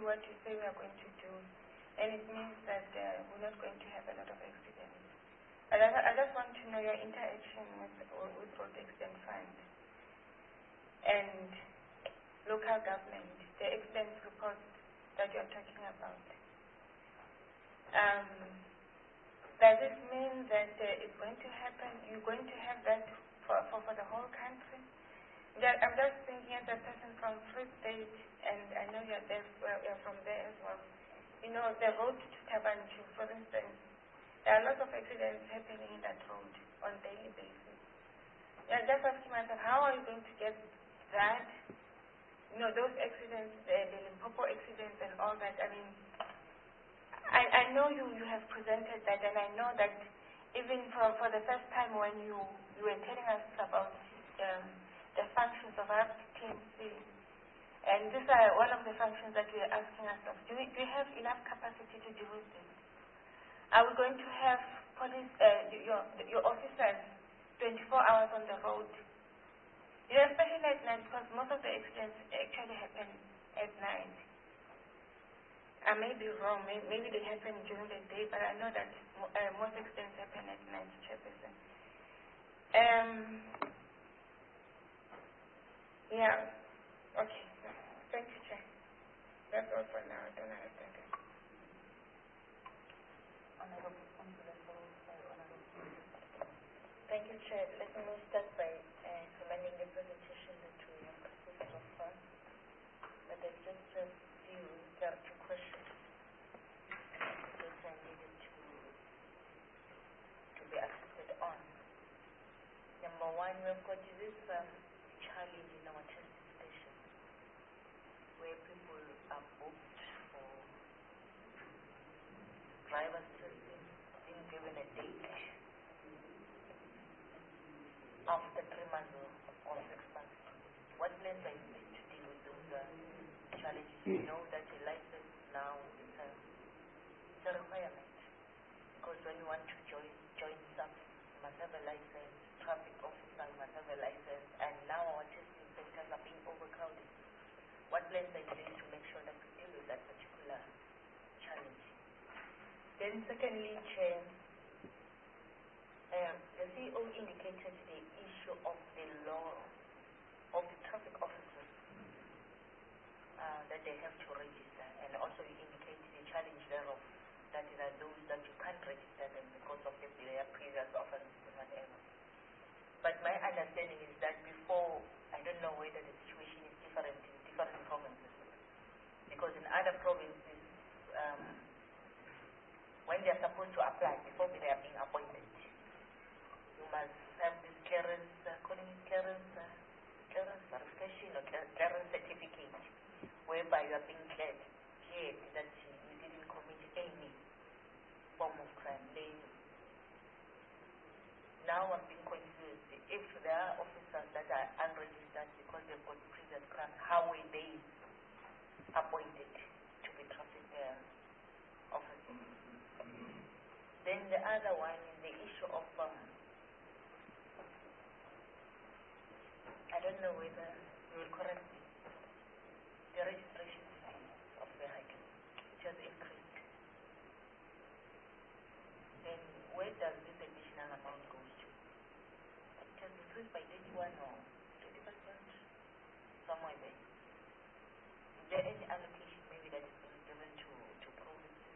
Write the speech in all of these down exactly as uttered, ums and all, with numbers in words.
what you say we are going to do, and it means that uh, we're not going to have a lot of accidents. I, I just want to know your interaction with, with Road Accident Fund and local government, the accident report that you're talking about. Um, does this mean that uh, it's going to happen, you're going to have that for, for, for the whole country? That, I'm just thinking as a person from Free State, and I know you're, there, well, you're from there as well. You know, the road to Tabanchu, for instance, there are lots of accidents happening in that road on a daily basis. Yeah, just asking myself, how are you going to get that? You know, those accidents, the, the Limpopo accidents and all that. I mean, I, I know you, you have presented that, and I know that even for, for the first time when you, you were telling us about um, the functions of our T M C, and these are one of the functions that we are asking ourselves. Do we, do we have enough capacity to deal with this? Are we going to have police, uh, your, your officers twenty-four hours on the road? You know, especially at night, because most of the accidents actually happen at night. I may be wrong, maybe, maybe they happen during the day, but I know that uh, most accidents happen at night, Chairperson. Um, yeah, okay. Thank you, Chair. That's all for now. I don't have that. Thank you, Chair. Let me start by uh, commending the presentation that we have received so far. But there's just a few, there are two questions that I needed to, to be assisted on. Number one, we've got this um, challenge in our testing station where people are booked for driver's testing, being given a date after three months or, or six months. What plans are you doing to deal with those uh, challenges? You know that a license now is a, it's a requirement, because when you want to join join something, you must have a license, traffic officer, you must have a license, and now our testing centers are being overcrowded. What plans are you doing to make sure that we deal with that particular challenge? Then secondly, Chair, um, the C E O indicated the issue of the law of the traffic officers uh, that they have to register, and also you indicated the challenge thereof, that there are those that you can't register them because of the, their previous offenses and whatever. But my understanding is that before, I don't know whether the situation is different in different provinces, because in other provinces, um, when they are supposed to apply, before they are being appointed, you must have this clearance, uh, calling it clearance, uh, clearance verification or clearance certificate, whereby you are being cleared, cleared that you didn't commit any form of crime. They, now I'm being confused. If there are officers that are unregistered because they've got previous crimes, how were they appointed to be traffic uh, officers? Then the other one is the issue of um, I don't know whether you will correct me. The registration fee of vehicles, which has increased. Then where does this additional amount go to? It has increased by eighty-one or twenty percent, somewhere there. Is there any allocation maybe that is being given to, to provinces?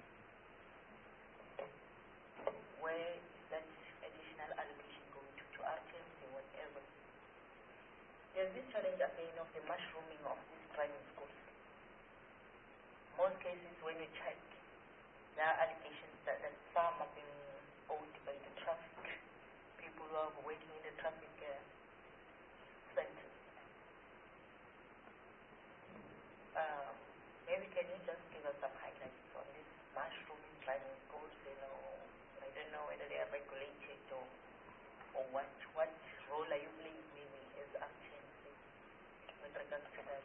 Where is that additional allocation going to, to R T M C or whatever? There's this challenge again of the mushrooming of these driving schools. Most cases when you check, there are allegations that, that some are being owned by the traffic, people who are working in the traffic uh, centers. Uh, maybe can you just give us some highlights on this mushrooming driving schools? You know, I don't know whether they are regulated or, or what. What role are you playing maybe as acting with regards to that?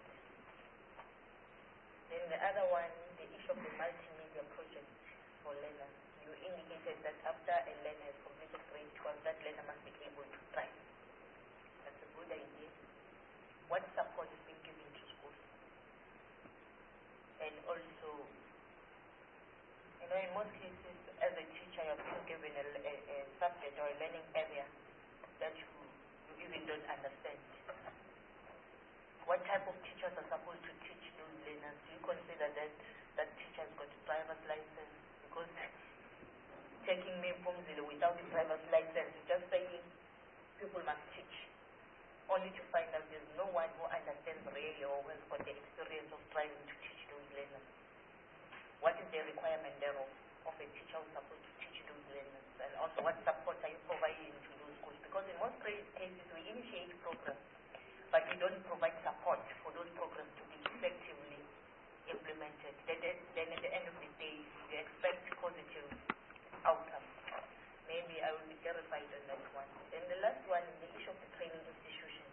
Then the other one, the issue of the multimedia project for learners. You indicated that after a learner has completed grade twelve, that learner must be able to drive. That's a good idea. What support is being given to schools? and also, you know, in most cases, as a teacher, you're being given a, a, a subject or a learning area that you, you even don't understand. What type of teachers are supposed to teach those learners? Do you consider that that teacher has got a driver's license? Because taking me from Zulu without a driver's license is just saying people must teach, only to find out there's no one who understands really or who has got the experience of driving to teach those learners. What is the requirement there of, of a teacher who's supposed to teach those learners? And also, what support are you providing to those schools? Because in most cases, we initiate programs, but we don't provide support for those programs to be effectively implemented. Then, then at the end of the day, we expect positive outcomes. Maybe I will be clarified on that one. Then the last one is the issue of the training institutions.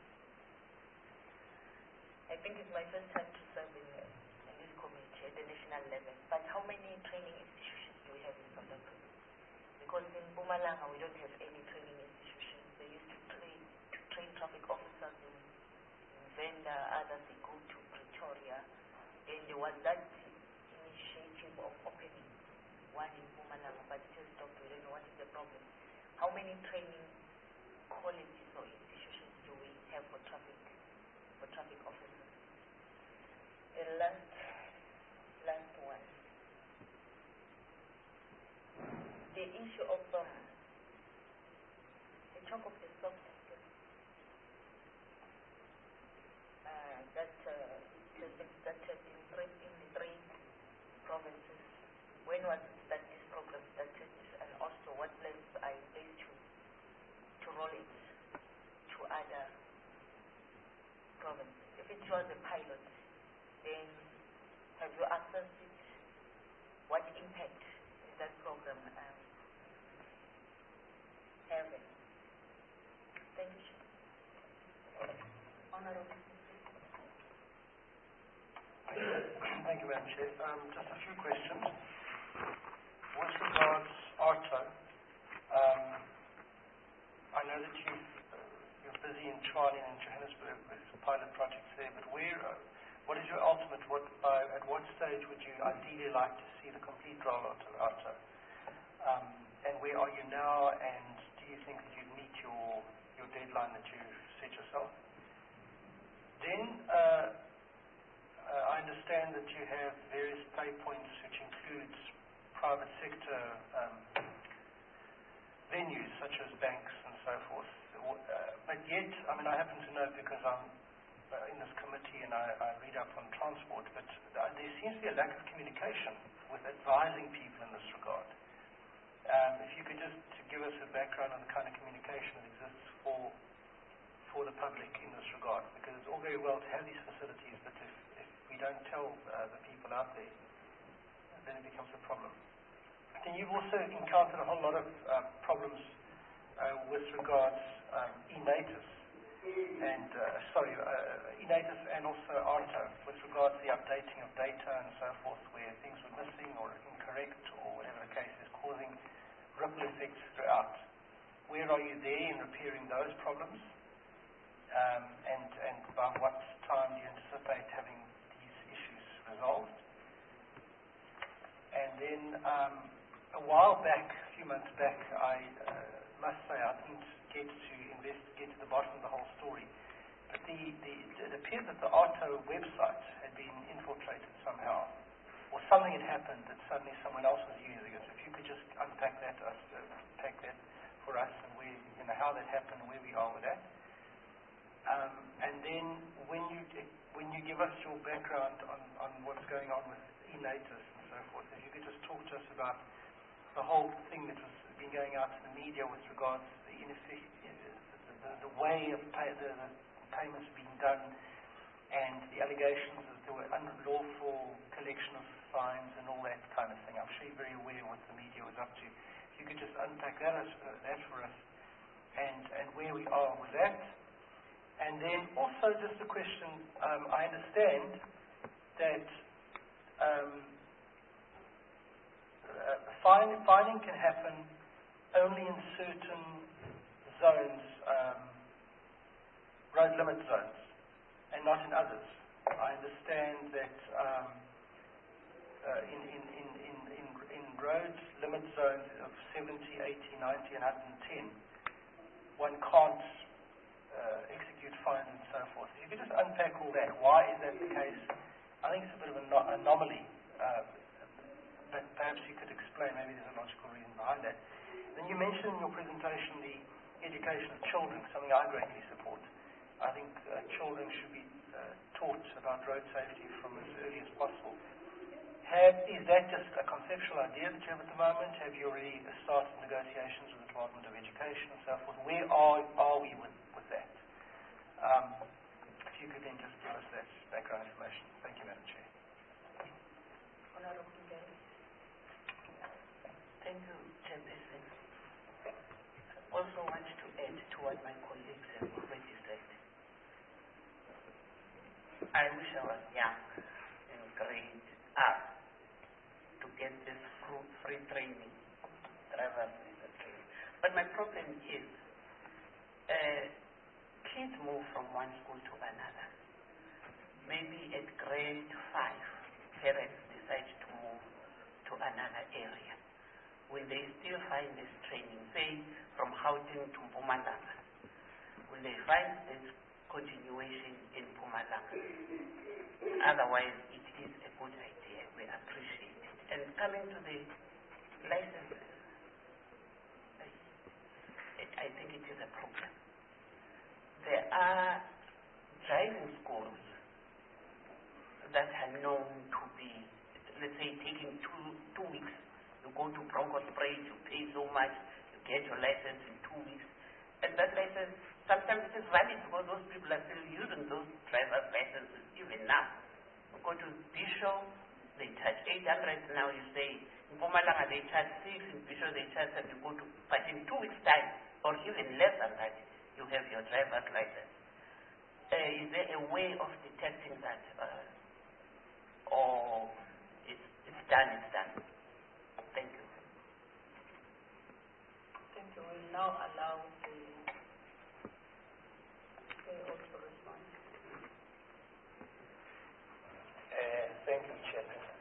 I think it's my first time to serve in, in this committee at the national level. But how many training institutions do we have in South Africa? Because in Mpumalanga we don't have any training institutions. They used to train to train traffic officers in, in Venda, others they go to Pretoria. Then there was that initiative of opening one in Mpumalanga, but it has stopped. We don't know what is the problem. How many training colleges or institutions do we have for traffic for traffic officers? The last last one. The issue of um, the talk of the soft skills. Uh, that uh, has been started in three in the three provinces. When was it that this program started, and also what plans are in place to to roll it to other provinces? If it was a pilot, then have you assessed it? What impact is that program um, having? Thank you. Honorable. Thank you, Madam Chair. Um, just a few questions. With regards ARTO, um, I know that you, uh, you're busy in Tshwane and Johannesburg with pilot projects there, but where, uh, what is your ultimate, what, uh, at what stage would you ideally like to see the complete rollout of ARTO? Um, and where are you now, and do you think that you'd meet your, your deadline that you set yourself? Then, uh, uh, I understand that you have various pay points, which includes private sector um, venues such as banks and so forth. Uh, but yet, I mean, I happen to know because I'm uh, in this committee and I, I read up on transport, but uh, there seems to be a lack of communication with advising people in this regard. Um, if you could just give us a background on the kind of communication that exists for for the public in this regard, because it's all very well to have these facilities, but if, if we don't tell uh, the people out there, then it becomes a problem. Then you've also encountered a whole lot of uh, problems uh, with regards um, e-natus and uh, sorry, uh, e-natus and also ARTO with regards to the updating of data and so forth, where things were missing or incorrect or whatever the case is, causing ripple effects throughout. Where are you there in repairing those problems? Um, and, and by what time do you anticipate having these issues resolved? And then um, a while back, a few months back, I uh, must say I didn't get to invest, get to the bottom of the whole story. But the, the, it appeared that the ARTO website had been infiltrated somehow, or something had happened that suddenly someone else was using it. So if you could just unpack that, us, uh, unpack that for us, and where, you know, how that happened and where we are with that. Um, and then when you when you give us your background on, on what's going on with e-natus and so forth, if you could just talk to us about the whole thing that has been going out to the media with regards to the, ineffic- the, the, the way of pay, the, the payments being done, and the allegations that there were unlawful collection of fines and all that kind of thing. I'm sure you're very aware what the media was up to. If you could just unpack that, as, uh, that for us, and, and where we are with that. And then also just a question, um, I understand that um, uh, fine, fining can happen only in certain zones, um, road limit zones, and not in others. I understand that um, limit zones of seventy, eighty, ninety, and one hundred ten, one can't uh, execute fines and so forth. If you could just unpack all that, why is that the case? I think it's a bit of an ano- anomaly, uh, but perhaps you could explain, maybe there's a logical reason behind that. Then you mentioned in your presentation the education of children, something I greatly support. I think uh, children should be uh, taught about road safety from as early as possible. Have, is that just a conceptual idea that you have at the moment? Have you already started negotiations with the Department of Education and so forth? Where are, are we with, with that? Um, if you could then just give us that background information. Thank you, Madam Chair. Honorable Davis. Thank you, Chairperson. I also want to add to what my colleagues have already said. I wish I was young in grade up to get this free training, driver's license training. But my problem is, uh, kids move from one school to another. Maybe at grade five, parents decide to move to another area. Will they still find this training, say from Gauteng to Mpumalanga? Will they find this continuation in Mpumalanga? Otherwise, it is a good idea. We appreciate it. And coming to the licenses, I, I think it is a problem. There are driving schools that are known to be, let's say, taking two two weeks. You go to Bronco Spray, you pay so much, you get your license in two weeks. And that license, sometimes it is valid because those people are still using those driver's licenses even now. You go to Bishop, they charge eight hundred now, you say, in Mpumalanga they charge six, in Bishop they charge seven, you go to, but in two weeks' time, or even less than that, you have your driver's license. Uh, is there a way of detecting that? Uh, or it's, it's done, it's done? Thank you. Thank you. We'll now allow the chair to respond. Uh, thank you, Chairperson.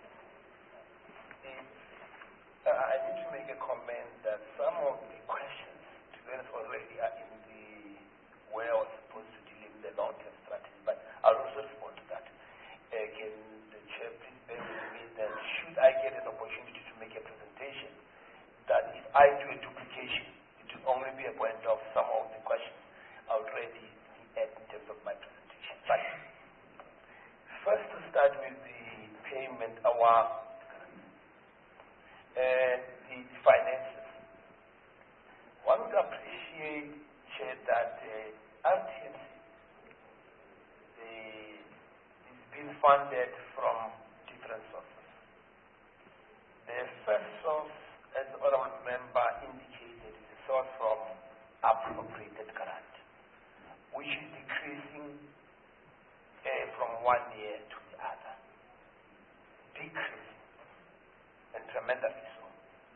Uh, I need to make a comment that some of the questions, to be honest, already are in the way I was supposed to deal with the long-term strategy, but I'll also respond to that. Uh, can the Chair please bear with me that should I get an opportunity to make a presentation, that if I do a duplication, it will only be a point of some of the questions already in terms of my presentation. But first, to start with the payment, our uh, the finances. One would appreciate, Chair, that uh, R T M C is being funded from different sources. The first source, as the honorable member indicated, is a source from appropriated grant, which is decreasing uh, from one year to the other. Decreasing, and tremendously so.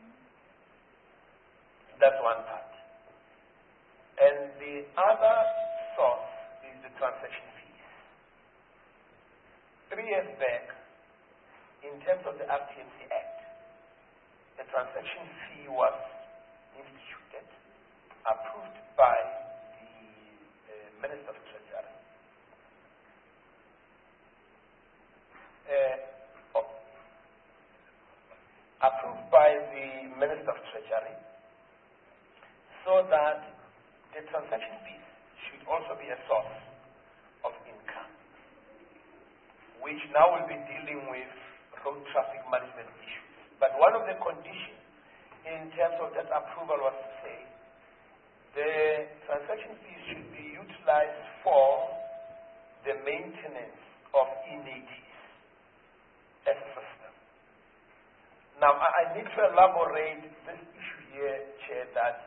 That's one part. And the other source is the transaction fees. Three years back, in terms of the R T M C Act, a transaction fee was instituted, approved by the uh, Minister of Treasury. Uh, oh, approved by the Minister of Treasury, so that the transaction fees should also be a source of income, which now will be dealing with road traffic management issues. But one of the conditions in terms of that approval was to say the transaction fees should be utilized for the maintenance of N A Ts as a system. Now, I, I need to elaborate this issue here, Chair, that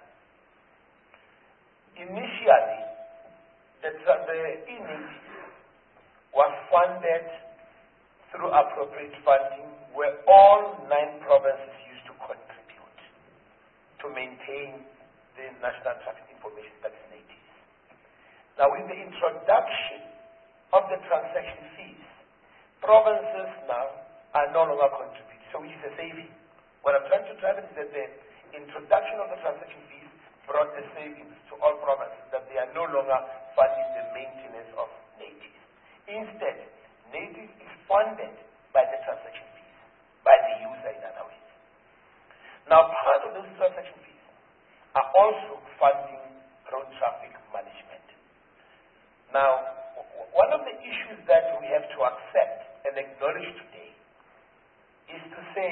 initially the, the N A T was funded through appropriate funding, where all nine provinces used to contribute to maintain the National Traffic Information Service N A Ts. Now, with the introduction of the transaction fees, provinces now are no longer contributing, so which is a saving What I'm trying to drive is that the introduction of the transaction fees brought a savings to all provinces, that they are no longer funding the maintenance of natives. Instead, natives is funded by the transaction fees, by the user in other words. Now, part of those transaction fees are also funding road traffic management. Now, w- one of the issues that we have to accept and acknowledge today is to say,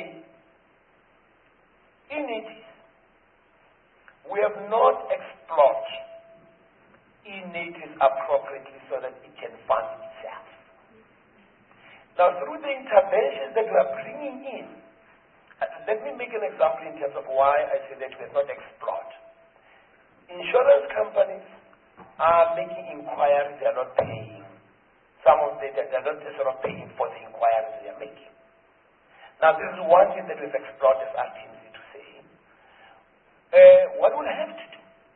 in natives, we have not explored e-natives appropriately so that it can fund itself. Now, through the interventions that we are bringing in, uh, let me make an example in terms of why I say that we have not explored. Insurance companies are making inquiries, they are not paying. Some of them, they are not sort of paying for the inquiries they are making. Now, this is one thing that we've explored as R T M C to say. Uh, what we'll have to do,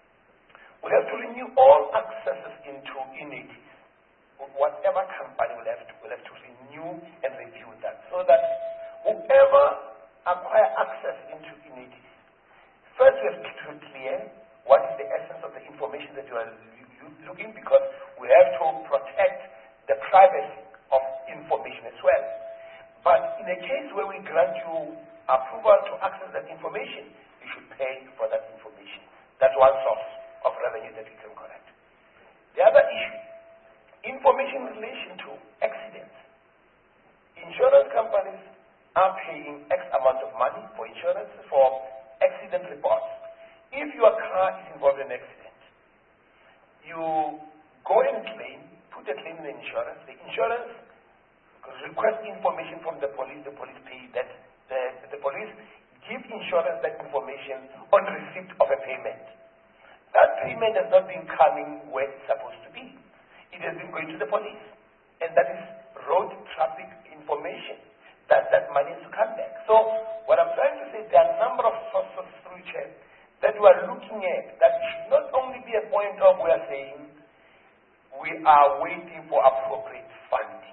we have to renew all accesses into e-natives. Whatever company will have to, will have to renew and review that, so that whoever acquire access into e-natives, first we have to clear what is the essence of the information that you are looking, because we have to protect the privacy of information as well. But in a case where we grant you approval to access that information, you should pay for that information. That's one source of revenue that we can collect. The other issue, information in relation to accidents. Insurance companies are paying X amount of money for insurance for accident reports. If your car is involved in an accident, you go and claim, put a claim in the insurance, the insurance request information from the police, the police pay that, the, the police give insurance that information on receipt of a payment. That payment has not been coming where it's supposed to be. It has been going to the police. And that is road traffic information. That that money has to come back. So what I'm trying to say, there are a number of sources through which that we are looking at, that it should not only be a point of we are saying we are waiting for appropriate funding.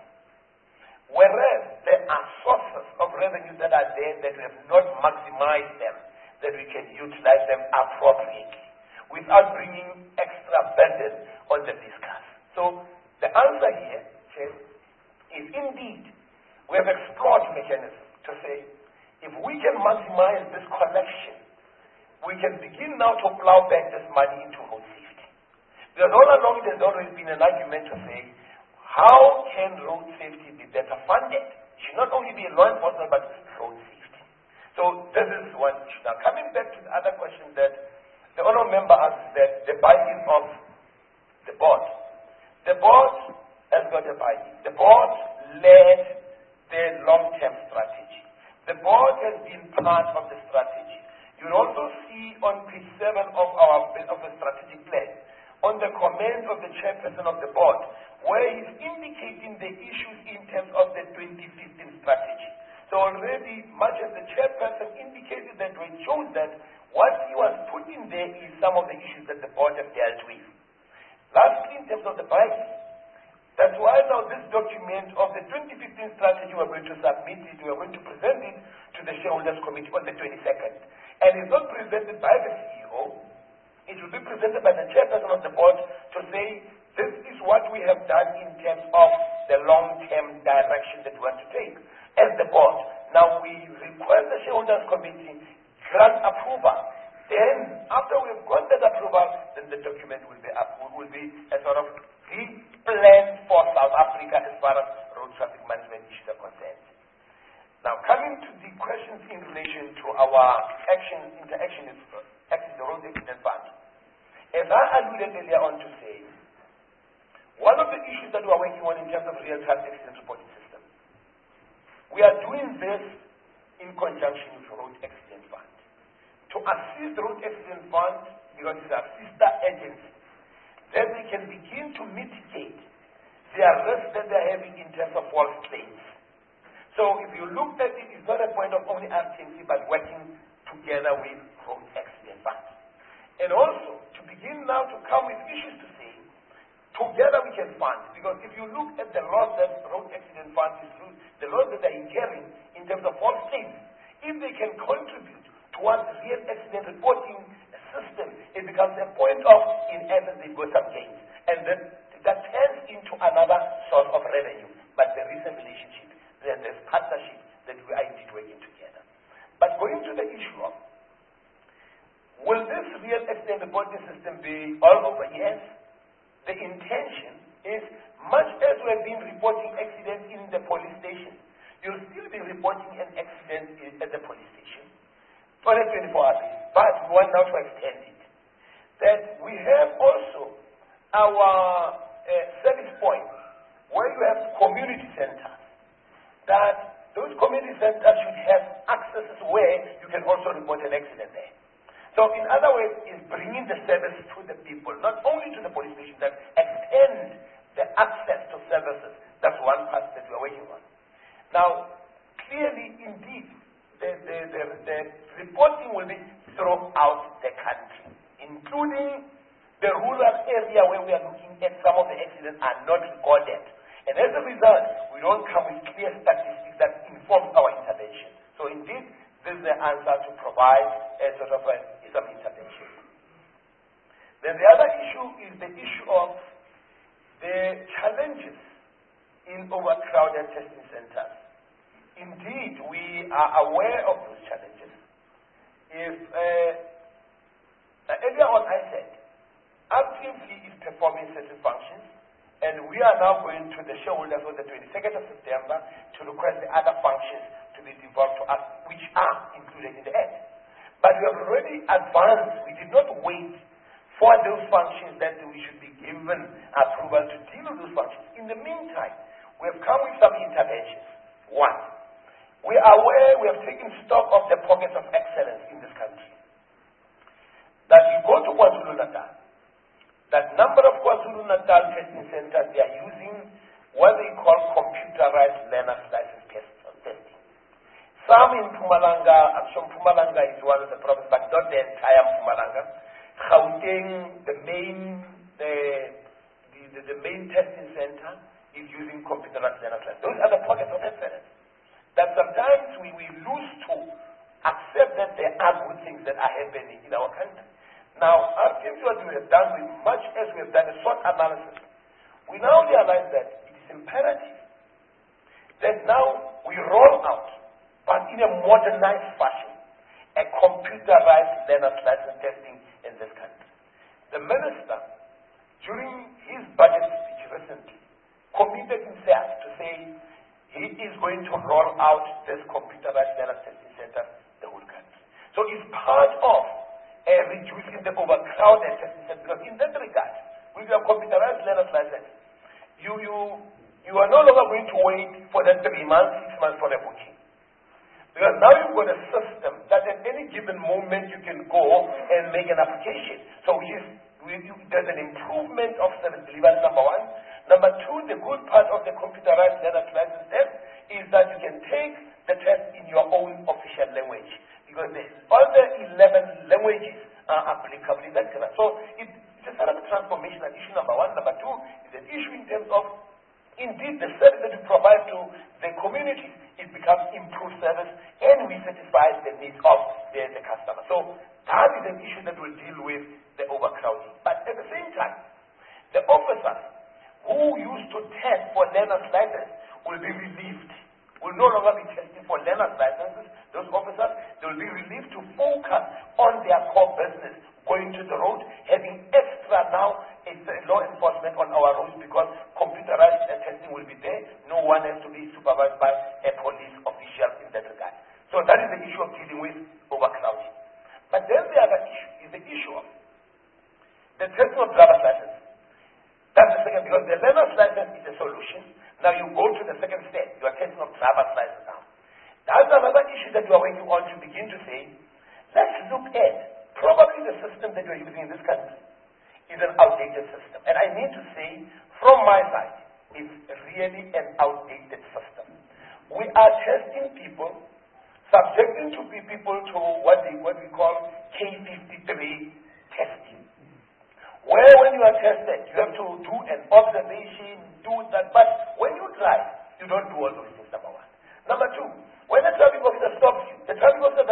Whereas there are sources of revenue that are there that we have not maximized them, that we can utilize them appropriately without bringing extra burden on the fiscus. So the answer here, Chair, is indeed we have explored mechanisms to say if we can maximize this collection, we can begin now to plow back this money into road safety. Because all along there's always been an argument to say, how can road safety be better funded? It should not only be law enforcement, but road safety. So this is one issue. Now coming back to the other question that the honourable member asked, that the buy-in of the board. The board has got a buy-in. The board led the long-term strategy. The board has been part of the strategy. You will also see on page seven of our of the strategic plan, on the comment of the chairperson of the board, where he's indicating the issues in terms of the twenty fifteen strategy. So already, much as the chairperson indicated that we chose that, what he was putting there is some of the issues that the board have dealt with. Lastly, in terms of the budget, that's why now this document of the twenty fifteen strategy, we're going to submit it, we're going to present it to the shareholders committee on the twenty-second. And it's not presented by the C E O, it will be presented by the chairperson of the board to say, this is what we have done in terms of the long-term direction that we want to take as the board. Now we request the shareholders committee grant approval. Then, after we've got that approval, then the document will be up, will be a sort of the plan for South Africa as far as road traffic management issues are concerned. Now, coming to the questions in relation to our action, interaction with the road accident fund. As I alluded earlier on to say, one of the issues that we are working on in terms of real-time accident reporting system, we are doing this in conjunction with the road accident fund. To assist the road accident fund, because it's a sister agency, then we can begin to mitigate their risk that they're having in terms of false claims. So if you look at it, it's not a point of only R T M C, but working together with road accident fund. And also, to begin now to come with issues to say, together we can fund. Because if you look at the loss that road accident fund is, the loss that they're incurring in terms of false claims, if they can contribute towards real accident reporting system, it becomes a point of, in essence, they've got some gains. And then that turns into another source of revenue. But there is a relationship, then there's partnership that we are indeed working together. But going to the issue of, will this real accident reporting system be all over? Yes. The intention is, much as we have been reporting accidents in the police station, you'll still be reporting an accident in, at the police station for the twenty-four hours. But we want now to extend it. That we have also our uh, service points where you have community centers. That those community centers should have accesses where you can also report an accident there. So in other words, is bringing the service to the people, not only to the police station, that extend the access to services. That's one part that we're working on. Now, clearly, indeed, the, the, the, the reporting will be throughout the country, including the rural area where we are looking at some of the accidents are not recorded. And as a result, we don't come with clear statistics that inform our intervention. So indeed, this is the answer to provide a sort of a, some intervention. Then the other issue is the issue of the challenges in overcrowded testing centers. Indeed, we are aware of those challenges. If uh, earlier on I said, R T M C is performing certain functions, and we are now going to the shareholders on the twenty-second of September to request the other functions to be devolved to us, which are included in the Act. But we have already advanced. We did not wait for those functions that we should be given approval to deal with those functions. In the meantime, we have come with some interventions. One, we are aware, we have taken stock of the pockets of excellence in this country. That you go to KwaZulu-Natal, that number of KwaZulu-Natal testing centers, they are using what they call computerized learner's license testing. Some in Mpumalanga, I'm sure Mpumalanga is one of the provinces, but not the entire Mpumalanga. Gauteng, the main, the, the, the, the main testing center is using computerized learner's license. Those are the pockets of excellence. That sometimes we, we lose to accept that there are good things that are happening in our country. Now, I think what we have done, with much as we have done a short analysis, we now realize that it is imperative that now we roll out, but in a modernized fashion, a computerized learner's license testing in this country. The minister, during his budget speech recently, committed himself to say he is going to roll out this computerized learner's testing center the whole country. So it's part of uh, reducing the overcrowded testing center, because in that regard, with your computerized learner's license, you, you, you are no longer going to wait for that three months, six months for the booking. Because now you've got a system that at any given moment you can go and make an application. So which is, there's an improvement of service delivery, number one. Number two, the good part of the computerized learner's license test is that you can take the test in your own official language. Because the other eleven languages are applicable in that case. So it, it's a sort of transformational issue, number one. Number two, it's an issue in terms of, indeed, the service that you provide to the community, it becomes improved service, and we satisfy the needs of the, the customer. So that is an issue that will deal with the overcrowding. But at the same time, the officers who used to test for learner's license will be relieved, will no longer be testing for learner's licenses. Those officers, they will be relieved to focus on their core business, going to the road, having extra now law enforcement on our roads, because computerized testing will be there. No one has to be supervised by a police official in that regard. So that is the issue of dealing with overcrowding. But then the other issue is the issue of the testing of driver's license. That's the second, because the learner's license is a solution. Now you go to the second step, you are testing of driver's license now. That's another issue that you are working on to begin to say, let's look at probably the system that you are using in this country is an outdated system. And I need to say, from my side, it's really an outdated system. We are testing people, subjecting to people to what, they, what we call K fifty-three testing. Where when you are tested, you have to do an observation, do that. But when you drive, you don't do all those things, number one. Number two, when the traffic officer stops you, the traffic officer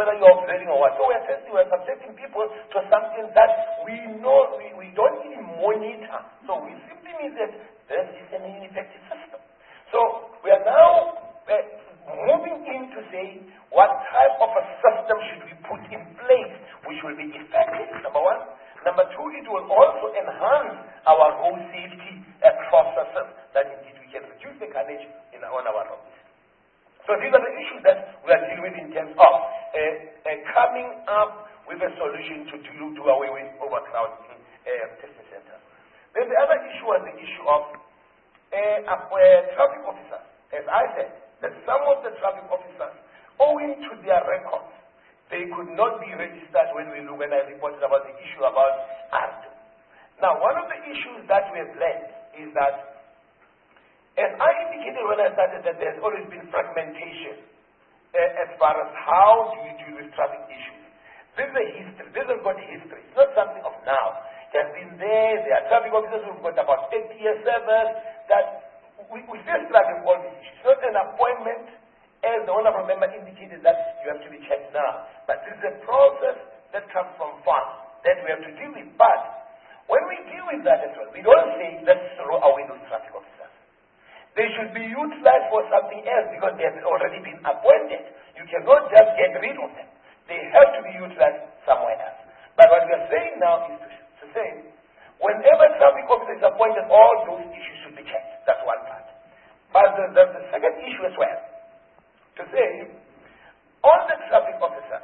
whether you're observing or what. So we're testing, we're subjecting people to something that we know, we, we don't even monitor. So we simply mean that this is an ineffective system. So we are now uh, moving in to say what type of a system should we put in place which will be effective, number one. Number two, it will also enhance our road safety uh, processes that indeed we can reduce the carnage in, on our roads. So these are the issues that we are dealing with in terms of uh, uh, coming up with a solution to do, do away with overcrowding uh, testing centers. Then the other issue was the issue of uh, uh, traffic officers. As I said, that some of the traffic officers, owing to their records, they could not be registered when we look, when I reported about the issue about A R D O. Now, one of the issues that we have learned is that, as I indicated when I started, that there's always been fragmentation uh, as far as how do you deal with traffic issues. This is a history. This has got a history. It's not something of now. It has been there. There are traffic officers who've got about eighty years service. That we, we still struggle with all these issues. It's not an appointment, as the honorable member indicated, that you have to be checked now. But this is a process that comes from far that we have to deal with. But when we deal with that as well, we don't say let's throw away those traffic officers. They should be utilized for something else because they have already been appointed. You cannot just get rid of them. They have to be utilized somewhere else. But what we are saying now is to, to say, whenever traffic officer is appointed, all those issues should be checked. That's one part. But the, the, the second issue as well, to say, all the traffic officers,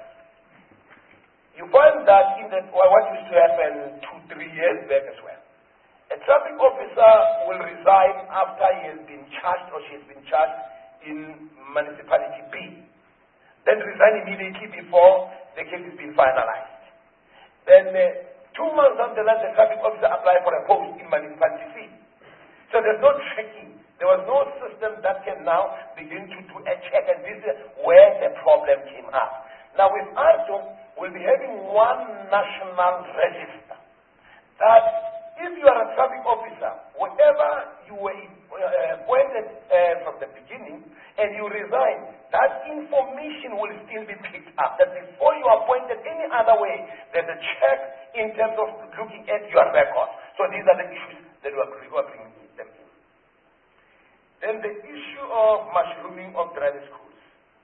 you find that in the, what used to happen two, three years back as well. A traffic officer will resign after he has been charged or she has been charged in municipality B. Then resign immediately before the case has been finalized. Then uh, two months down the line, the traffic officer applied for a post in municipality C. So there's no checking. There was no system that can now begin to do a check, and this is where the problem came up. Now with A R D O, we'll be having one national register that if you are a traffic officer, whatever you were uh, appointed uh, from the beginning, and you resign, that information will still be picked up. That before you are appointed any other way, there's a check in terms of looking at your record. So these are the issues that we are bringing them in. Then the issue of mushrooming of driving schools.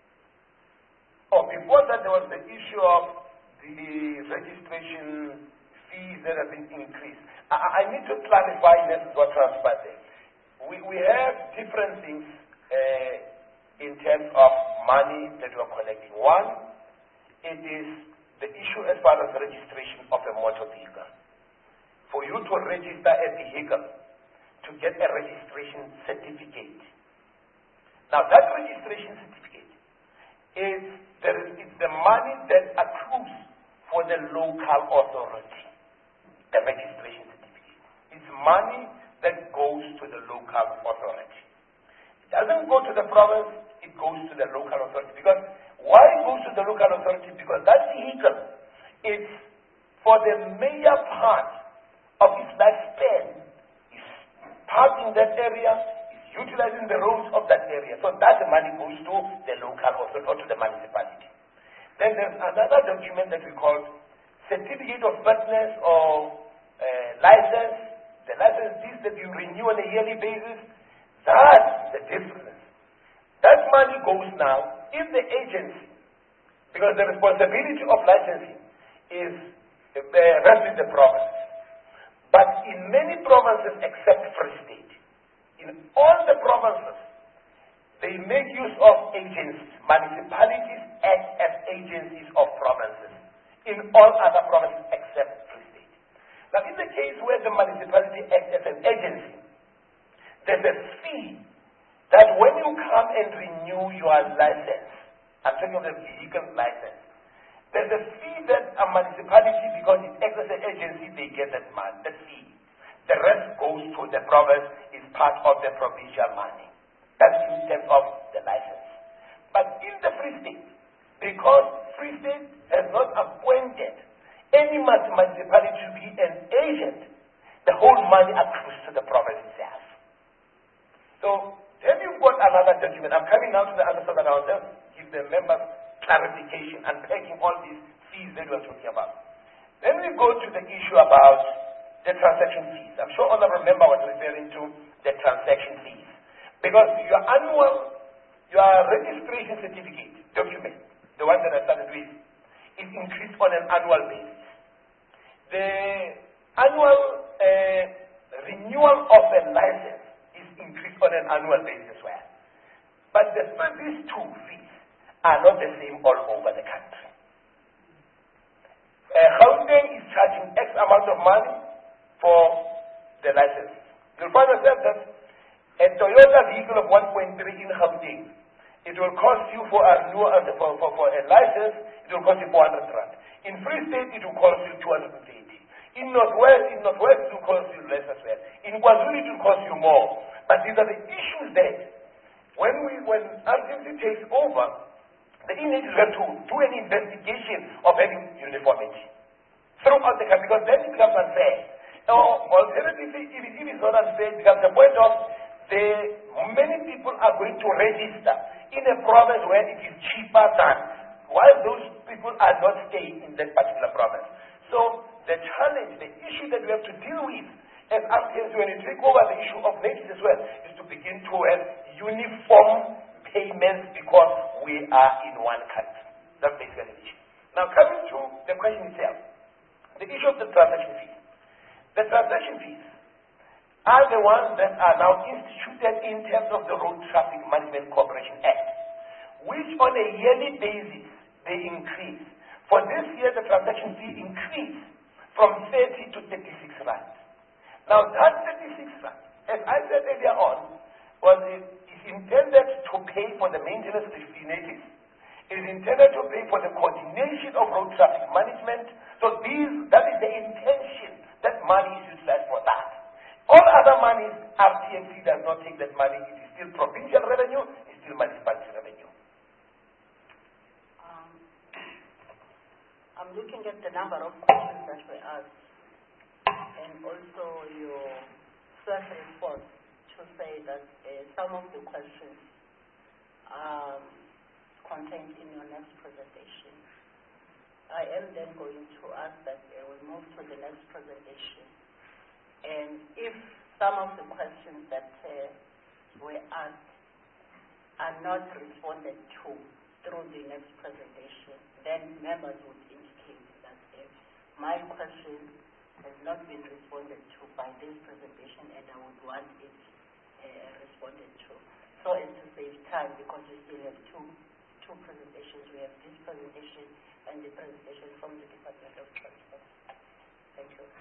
Oh, before that there was the issue of the registration fees that have been increased. I, I need to clarify this what transpired there. We, we have different things uh, in terms of money that we are collecting. One, it is the issue as far as registration of a motor vehicle. For you to register a vehicle, to get a registration certificate. Now that registration certificate is, there is it's the money that accrues for the local authority. The registration certificate. It's money that goes to the local authority. It doesn't go to the province, it goes to the local authority. Because why it goes to the local authority? Because that vehicle is, for the major part of its lifespan, is parked in that area, is utilizing the roads of that area. So that money goes to the local authority or to the municipality. Then there's another document that we call Certificate of Fitness or uh, license, the license fees that you renew on a yearly basis. That's the difference. That money goes now if the agency, because the responsibility of licensing is uh, rests with the province. But in many provinces except Free State, in all the provinces, they make use of agencies. Municipalities act as agencies of provinces. In all other provinces except Free State. Now, in the case where the municipality acts as an agency, there's a fee that when you come and renew your license, I'm talking of the vehicle license, there's a fee that a municipality, because it acts as an agency, they get that money, that fee. The rest goes to the province, is part of the provincial money. That's in terms of the license. But in the Free State, because Free State has not appointed any municipality to be an agent, the whole money accrues to the province itself. So, then you've got another document. I'm coming now to the other side, and I'll just give the members clarification, unpacking all these fees that we're talking about. Then we go to the issue about the transaction fees. I'm sure all of you remember I was referring to the transaction fees. Because your annual, your registration certificate document, the one that I started with, is increased on an annual basis. The annual uh, renewal of a license is increased on an annual basis as well. But the, these two fees are not the same all over the country. Uh, Gauteng is charging X amount of money for the license. You'll find yourself that a Toyota vehicle of one point three in Gauteng, it will cost you for a renewal uh, for, for, for a license, it will cost you four hundred rand. In Free State, it will cost you two hundred eighty. In Northwest, in Northwest, it will cost you less as well. In KwaZulu, it will cost you more. But these are the issues that when we, when R T M C takes over, the inmates have to do an investigation of having uniformity throughout the country, because then it becomes unfair. Or alternatively, if it is not unfair, it becomes the point of the many people are going to register in a province where it is cheaper than, while those people are not staying in that particular province. So the challenge, the issue that we have to deal with as R T M C when you take over the issue of nations as well, is to begin to have uniform payments because we are in one country. That's basically the issue. Now coming to the question itself, the issue of the transaction fees. The transaction fees are the ones that are now instituted in terms of the Road Traffic Management Corporation Act, which on a yearly basis they increase. For this year, the transaction fee increased from thirty to thirty-six rand. Now that thirty-six rand, as I said earlier on, was it is intended to pay for the maintenance of the facilities. It is intended to pay for the coordination of road traffic management. So these, that is the intention. That money is utilized for that. All other money, R T M C does not take that money. It is still provincial revenue, it's still municipality revenue. Um, I'm looking at the number of questions that were asked, and also your first response to say that uh, some of the questions are contained in your next presentation. I am then going to ask that uh, we move to the next presentation. And if some of the questions that uh, were asked are not responded to through the next presentation, then members would indicate that if my question has not been responded to by this presentation and I would want it uh, responded to. So as to save time, because we still have two, two presentations. We have this presentation and the presentation from the Department of Transport. Thank you.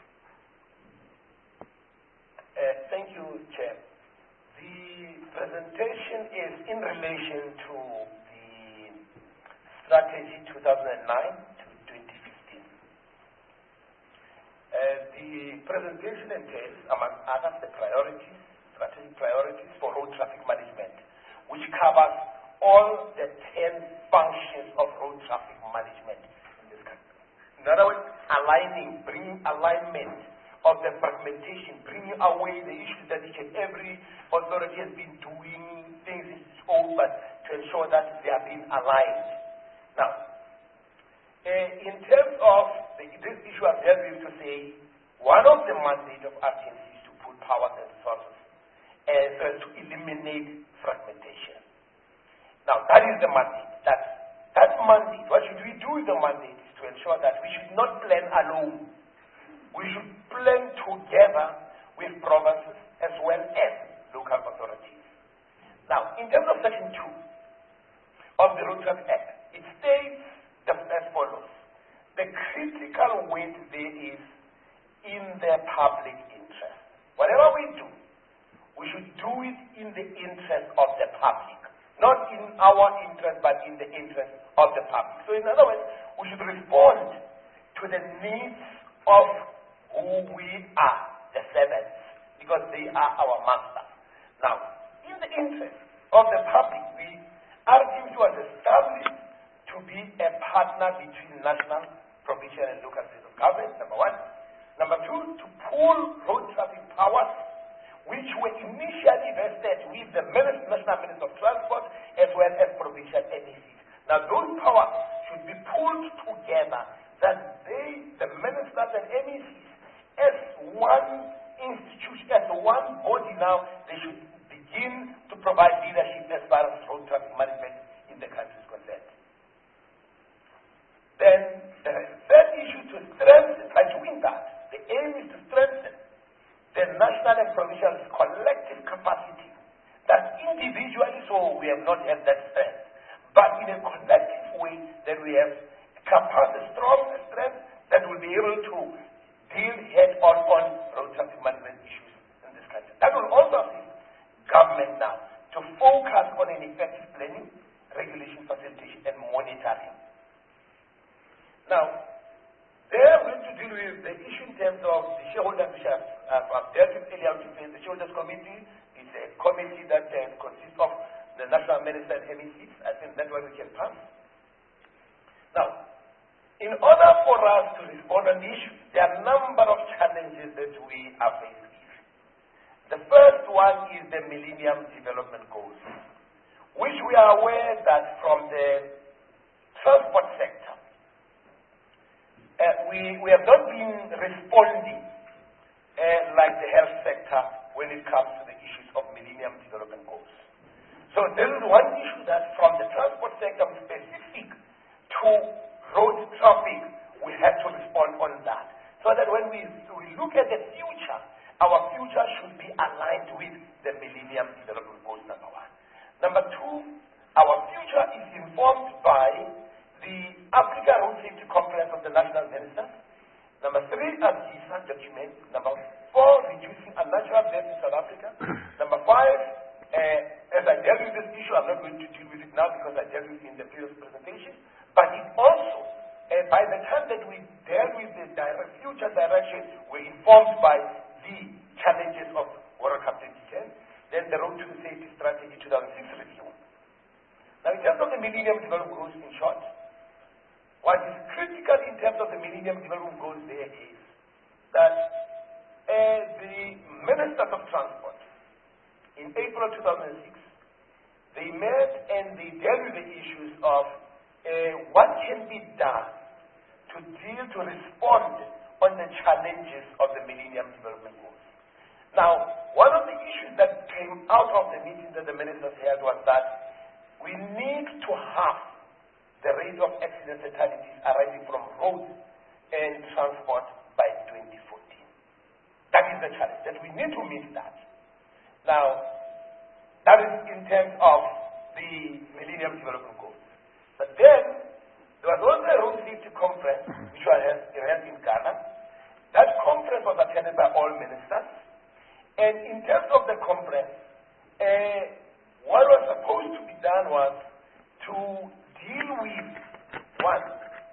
Uh, thank you, Chair. The presentation is in relation to the strategy two thousand nine to twenty fifteen. Uh, the presentation entails, among others, the priorities, strategic priorities for road traffic management, which covers all the ten functions of road traffic management in this country. In other words, aligning, bringing alignment of the fragmentation, bringing away the issues that each and every authority has been doing things in its own, but to ensure that they are being aligned. Now, uh, in terms of the, this issue, I'm just going to say one of the mandates of R T M C is to put power and resources and so as to eliminate fragmentation. Now, that is the mandate. That, that mandate, what should we do with the mandate is to ensure that we should not plan alone. We should plan together with provinces as well as local authorities. Now, in terms of Section two of the Road Traffic Act, it states the, as follows. The critical weight there is in the public interest. Whatever we do, we should do it in the interest of the public. Not in our interest, but in the interest of the public. So in other words, we should respond to the needs of who we are, the servants, because they are our masters. Now, in the interest of the public, we R T M C was established to be a partner between national, provincial, and local states of government, number one. Number two, to pool road traffic powers, which were initially vested with the National Minister of Transport as well as provincial N E Cs. Now, those powers should be pulled together that they, the ministers and M E Cs, as one institution, as one body now, they should begin to provide leadership as far as road traffic management in the country is concerned. Then, the third issue to strengthen, try to win that, the aim is to strengthen the national and provincial collective capacity that individually, so we have not had that strength, but in a collective way that we have capacity, strong strength that will be able to deal head-on on road traffic management issues in this country. That will also assist government now to focus on an effective planning, regulation, facilitation, and monitoring. Now, they are going to deal with the issue in terms of the shareholders, which I've, I've dealt with earlier, which is the shareholders committee. It's a committee that uh, consists of the national minister and M E Cs. I think that's what we can pass. Now, in order for us to respond on the issue, there are a number of challenges that we are faced with. The first one is the Millennium Development Goals, which we are aware that from the transport sector, uh, we, we have not been responding uh, like the health sector when it comes to the issues of Millennium Development Goals. So this is one issue that from the transport sector specific to road traffic, we have to respond on that. So that when we, we look at the future, our future should be aligned with the Millennium Development Goals, number one. Number two, our future is informed by the Africa Road Safety Conference of the National Ministers. Number three, a GISA document. Number four, reducing unnatural death in South Africa. Number five, uh, as I dealt with this issue, I'm not going to deal with it now because I dealt with it in the previous presentation. But it also, uh, by the time that we deal with the direct future direction, we're informed by the challenges of World Cup twenty ten, then the Road to Safety Strategy two thousand six review. Now, in terms of the Millennium Development Goals, in short, what is critical in terms of the Millennium Development Goals there is that uh, the Ministers of Transport in April two thousand six, they met and they dealt with the issues of uh, what can be done to deal, to respond on the challenges of the Millennium Development Goals. Now, one of the issues that came out of the meeting that the ministers held was that we need to halve the rate of accident fatalities arising from road and transport by twenty fourteen. That is the challenge, that we need to meet that. Now, that is in terms of the Millennium Development Goals. But then, there was also a road safety conference, which was held in Ghana. That conference was attended by all ministers. And in terms of the conference, uh, what was supposed to be done was to deal with, one,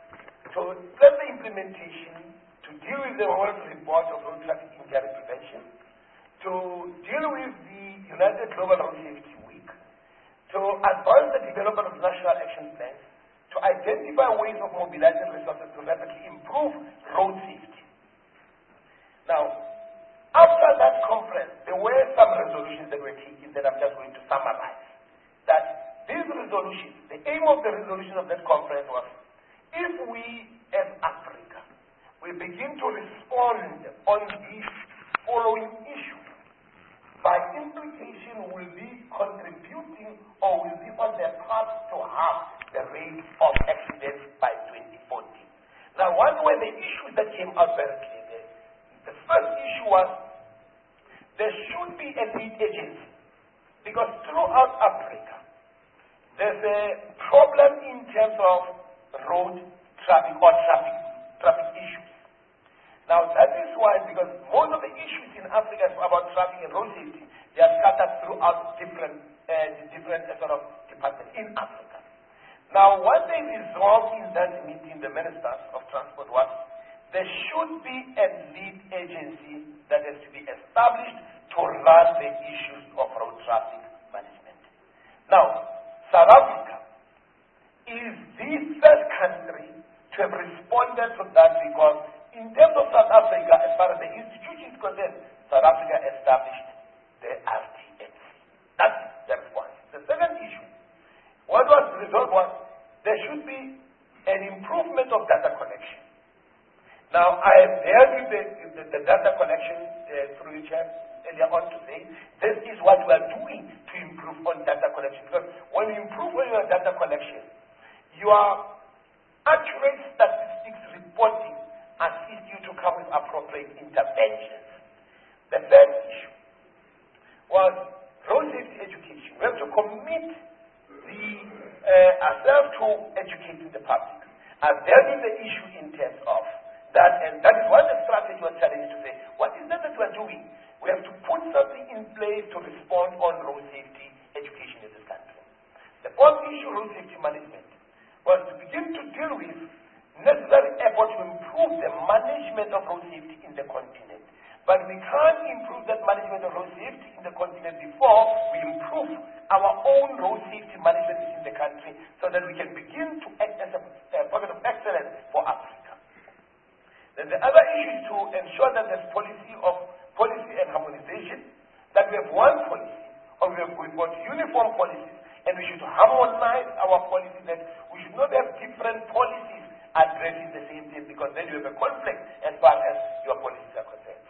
to plan the implementation, to deal with the World Report of Road Traffic Injury Prevention, to deal with the United Global Road Safety Week, to advance the development of national action plans, to identify ways of mobilizing resources to rapidly improve road safety. Now, after that conference, there were some resolutions that were taken that I'm just going to summarize. That these resolutions, the aim of the resolution of that conference was, if we as Africa, we begin to respond on these following issues, by implication will be contributing or will be on the path to halve the rate of accidents by twenty fourteen. Now, what were the issues that came out very clearly? The first issue was there should be a lead agency, because throughout Africa, there's a problem in terms of road traffic or traffic, traffic issues. Now, that is why, because most of the issues in Africa about traffic and road safety, they are scattered throughout different, uh, different uh, sort of departments in Africa. Now, what they resolved in that meeting, the ministers of transport, was there should be a lead agency that has to be established to run the issues of road traffic management. Now, South Africa is the first country to have responded to that, because in terms of South Africa, as far as the institution is concerned, South Africa established the R T M C. That's the response. The second issue, what was resolved was there should be an improvement of data collection. Now, I have heard you the, the, the data collection uh, through which I earlier on to say, this is what we are doing to improve on data collection. Because when you improve on your data collection, your accurate statistics reporting assist you to come with appropriate interventions. The third issue was road safety education. We have to commit the, uh, ourselves to educating the public. I've dealt with the issue in terms of that, and that is what the strategy was telling me to say. What is that that we are doing? We have to put something in place to respond on road safety education in this country. The fourth issue, road safety management, was to begin to deal with necessary effort to improve the management of road safety in the continent. But we can't improve that management of road safety in the continent before we improve our own road safety management within the country, so that we can begin to act as a, a pocket of excellence for Africa. Then the other issue is to ensure that there's policy of policy and harmonization, that we have one policy, or we have we've got uniform policies, and we should harmonize our policies, that we should not have different policies addressing the same thing, because then you have a conflict as far as your policies are concerned.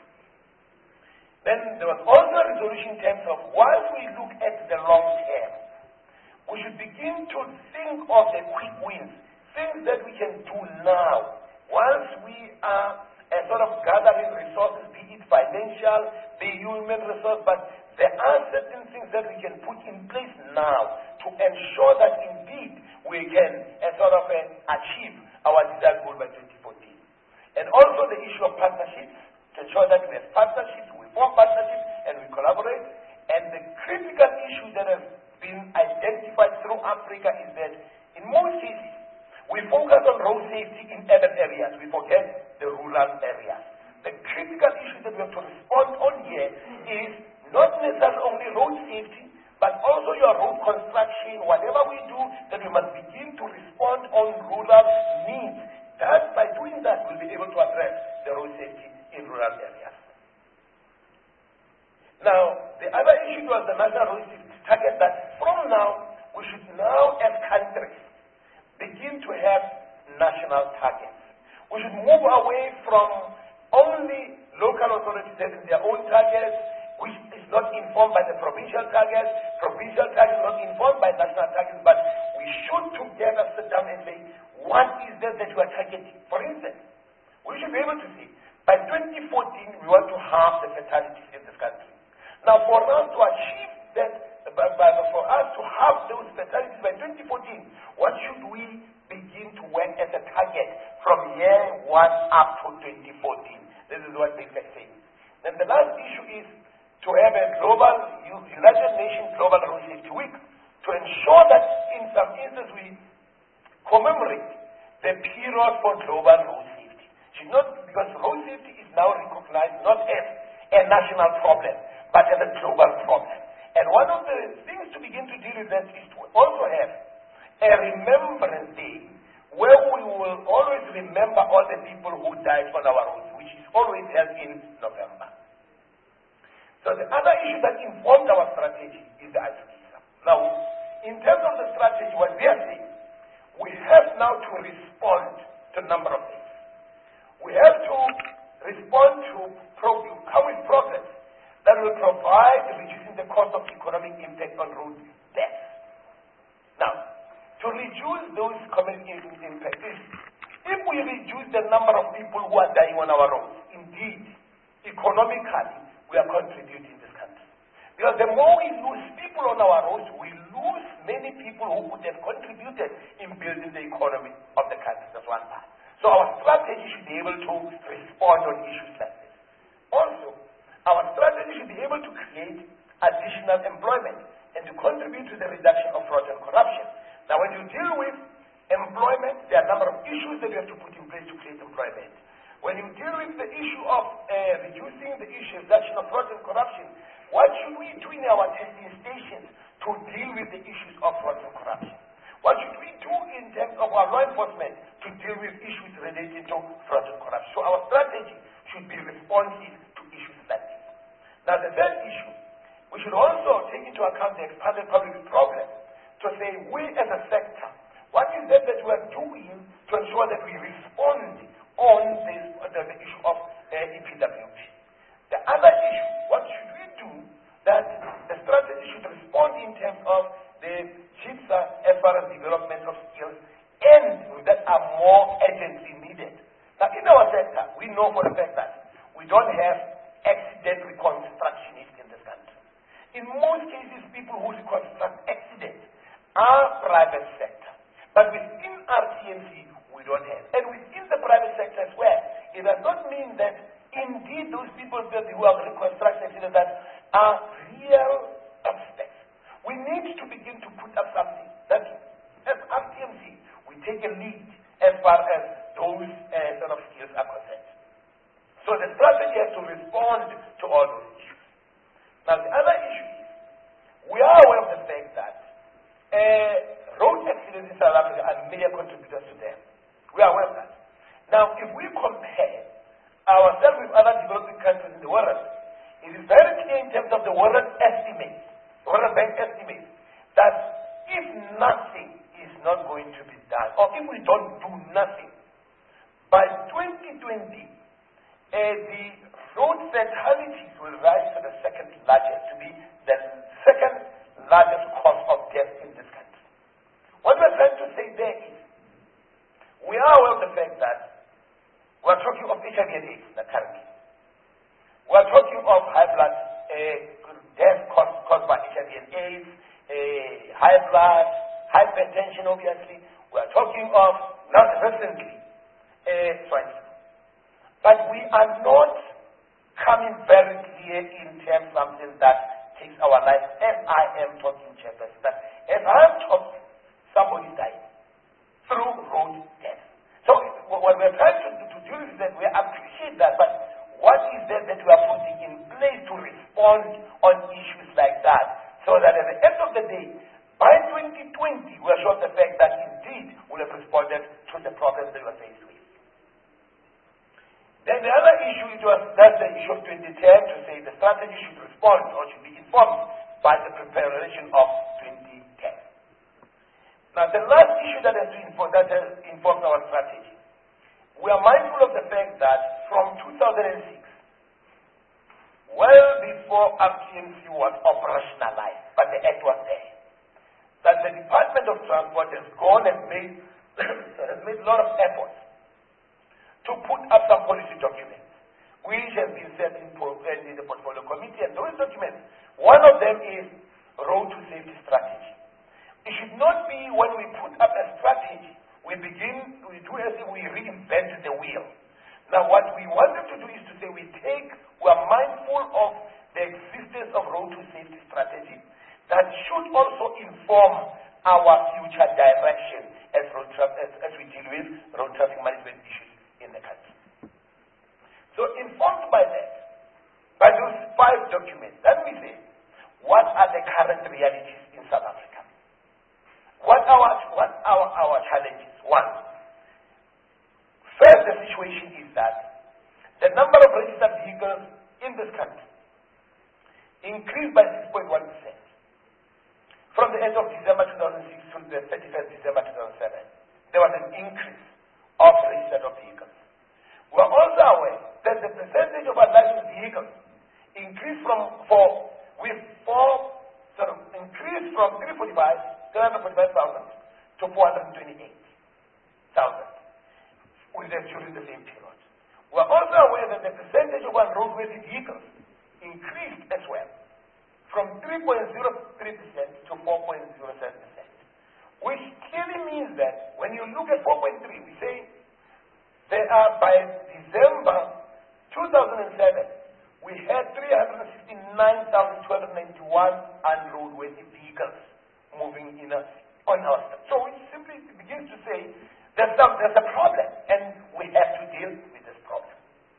Then there was also a resolution in terms of, once we look at the long term, we should begin to think of the quick wins, things that we can do now. Once we are a sort of gathering resources, be it financial, be it human resource, but there are certain things that we can put in place now to ensure that indeed we can uh, sort of uh, achieve our desired goal by twenty fourteen. And also the issue of partnerships, to ensure that we have partnerships, we form partnerships, and we collaborate. And the critical issue that has been identified through Africa is that in most cases, we focus on road safety in urban areas. We forget the rural areas. The critical issue that we have to respond on here is not necessarily only road safety, but also your road construction. Whatever we do, that we must begin to respond on rural needs. That by doing that, we'll be able to address the road safety in rural areas. Now, the other issue was the national road safety target, that from now, we should now, as countries, begin to have national targets. We should move away from only local authorities having their own targets, which is not informed by the provincial targets, provincial targets not informed by national targets, but we should together sit down and say, what is that that we are targeting? For instance, we should be able to see, by twenty fourteen, we want to halve the fatalities in this country. Now, for us to achieve that, But, but for us to have those fatalities by twenty fourteen, what should we begin to work as a target from year one up to twenty fourteen? This is what they say. Then the last issue is to have a global, United Nations Global Road Safety Week, to ensure that in some instances we commemorate the period for global road safety. Should not, because road safety is now recognized not as a national problem, but as a global problem. And one of the things to begin to deal with that is to also have a remembrance day where we will always remember all the people who died on our roads, which is always held in November. So the other issue that informed our strategy is the education. Now, in terms of the strategy, what we are saying, we have now to respond to a number of things. We have to respond to pro- come with progress that will provide reducing the cost of economic impact on road deaths. Now, to reduce those economic impacts, if we reduce the number of people who are dying on our roads, indeed, economically, we are contributing this country. Because the more we lose people on our roads, we lose many people who would have contributed in building the economy of the country. That's one part. So our strategy should be able to respond on issues like this. Also, our strategy should be able to create additional employment and to contribute to the reduction of fraud and corruption. Now, when you deal with employment, there are a number of issues that you have to put in place to create employment. When you deal with the issue of uh, reducing the issue of reduction of fraud and corruption, what should we do in our testing stations to deal with the issues of fraud and corruption? What should we do in terms of our law enforcement to deal with issues related to fraud and corruption? So our strategy should be responsive to issues like this. Now, the third issue, we should also take into account the expanded public problem to say, we as a sector, what is that we are doing to ensure that we respond on this, the, the issue of uh, E P W P. The other issue, what should we do that the strategy should respond in terms of the CHIPSA as far as development of skills and that are more urgently needed. Now, in our sector, we know for a fact that we don't have accident reconstructionists in this country. In most cases, people who reconstruct accidents are private sector. But within R T M C, we don't have. And within the private sector as well, it does not mean that indeed those people that who have reconstructed accidents that are real aspects. We need to begin to put up something that, as R T M C, we take a lead as far as those uh, sort of skills are concerned. So the strategy has to respond to all those issues. Now the other issue is, we are aware of the fact that uh, road accidents in South Africa are major contributors to them. We are aware of that. Now if we compare ourselves with other developing countries in the world, it is very clear in terms of the world estimate, the World Bank estimate, that if nothing is not going to be done, or if we don't do nothing, by twenty twenty, uh, the road fatalities will rise to the second largest, to be the second largest cause of death in this country. What we're trying to say there is, we are aware of the fact that we're talking of H I V and AIDS currently. We're talking of high blood, uh, death caused, caused by H I V and AIDS, uh, high blood, hypertension obviously. We're talking of, not recently, uh, swine flu. But we are not coming very clear in terms of something that takes our life, as I am talking, Chairperson, that as I am talking, somebody died through road death. So what we're trying to do to do is that we appreciate that, but what is that that we are putting in place to respond on issues like that, so that at the end of the day, by twenty twenty, we are sure of the fact that indeed we have responded to the problems that we are faced with. Then the other issue, it was, that's the issue of twenty ten, to say the strategy should respond or should be informed by the preparation of twenty ten. Now the last issue that has to inform, that has informed our strategy, we are mindful of the fact that from two thousand six, well before R T M C was operationalized, but the act was there, that the Department of Transport has gone and made, has made a lot of efforts to put up some policy documents, which has been set in, in the Portfolio Committee. And those documents, one of them is Road to Safety Strategy. It should not be when we put up a strategy, we begin, we do as if we reinvent the wheel. Now what we wanted to do is to say we take, we are mindful of the existence of Road to Safety Strategy that should also inform our future direction as, road tra- as, as we deal with road traffic management issues in the country. So informed by that, by those five documents, let me say, what are the current realities in South Africa? What are our, what are our challenges? One, first the situation is that the number of registered vehicles in this country increased by six point one percent from the end of December two thousand six to the thirty-first December two thousand seven. There was an increase of registered vehicles. We are also aware that the percentage of unlicensed vehicles increased from four with four sort of increased from three hundred forty-five, three hundred forty-five thousand to four hundred twenty-eight thousand within during the same period. We are also aware that the percentage of unroadworthy vehicles increased as well from three point zero three percent to four point zero seven percent, which clearly means that when you look at four point three, we say there are, by December two thousand seven, we had three hundred sixty-nine thousand two hundred ninety-one unroadworthy vehicles moving in a, on our state. So it simply begins to say there's, some, there's a problem, and we have to deal with this problem.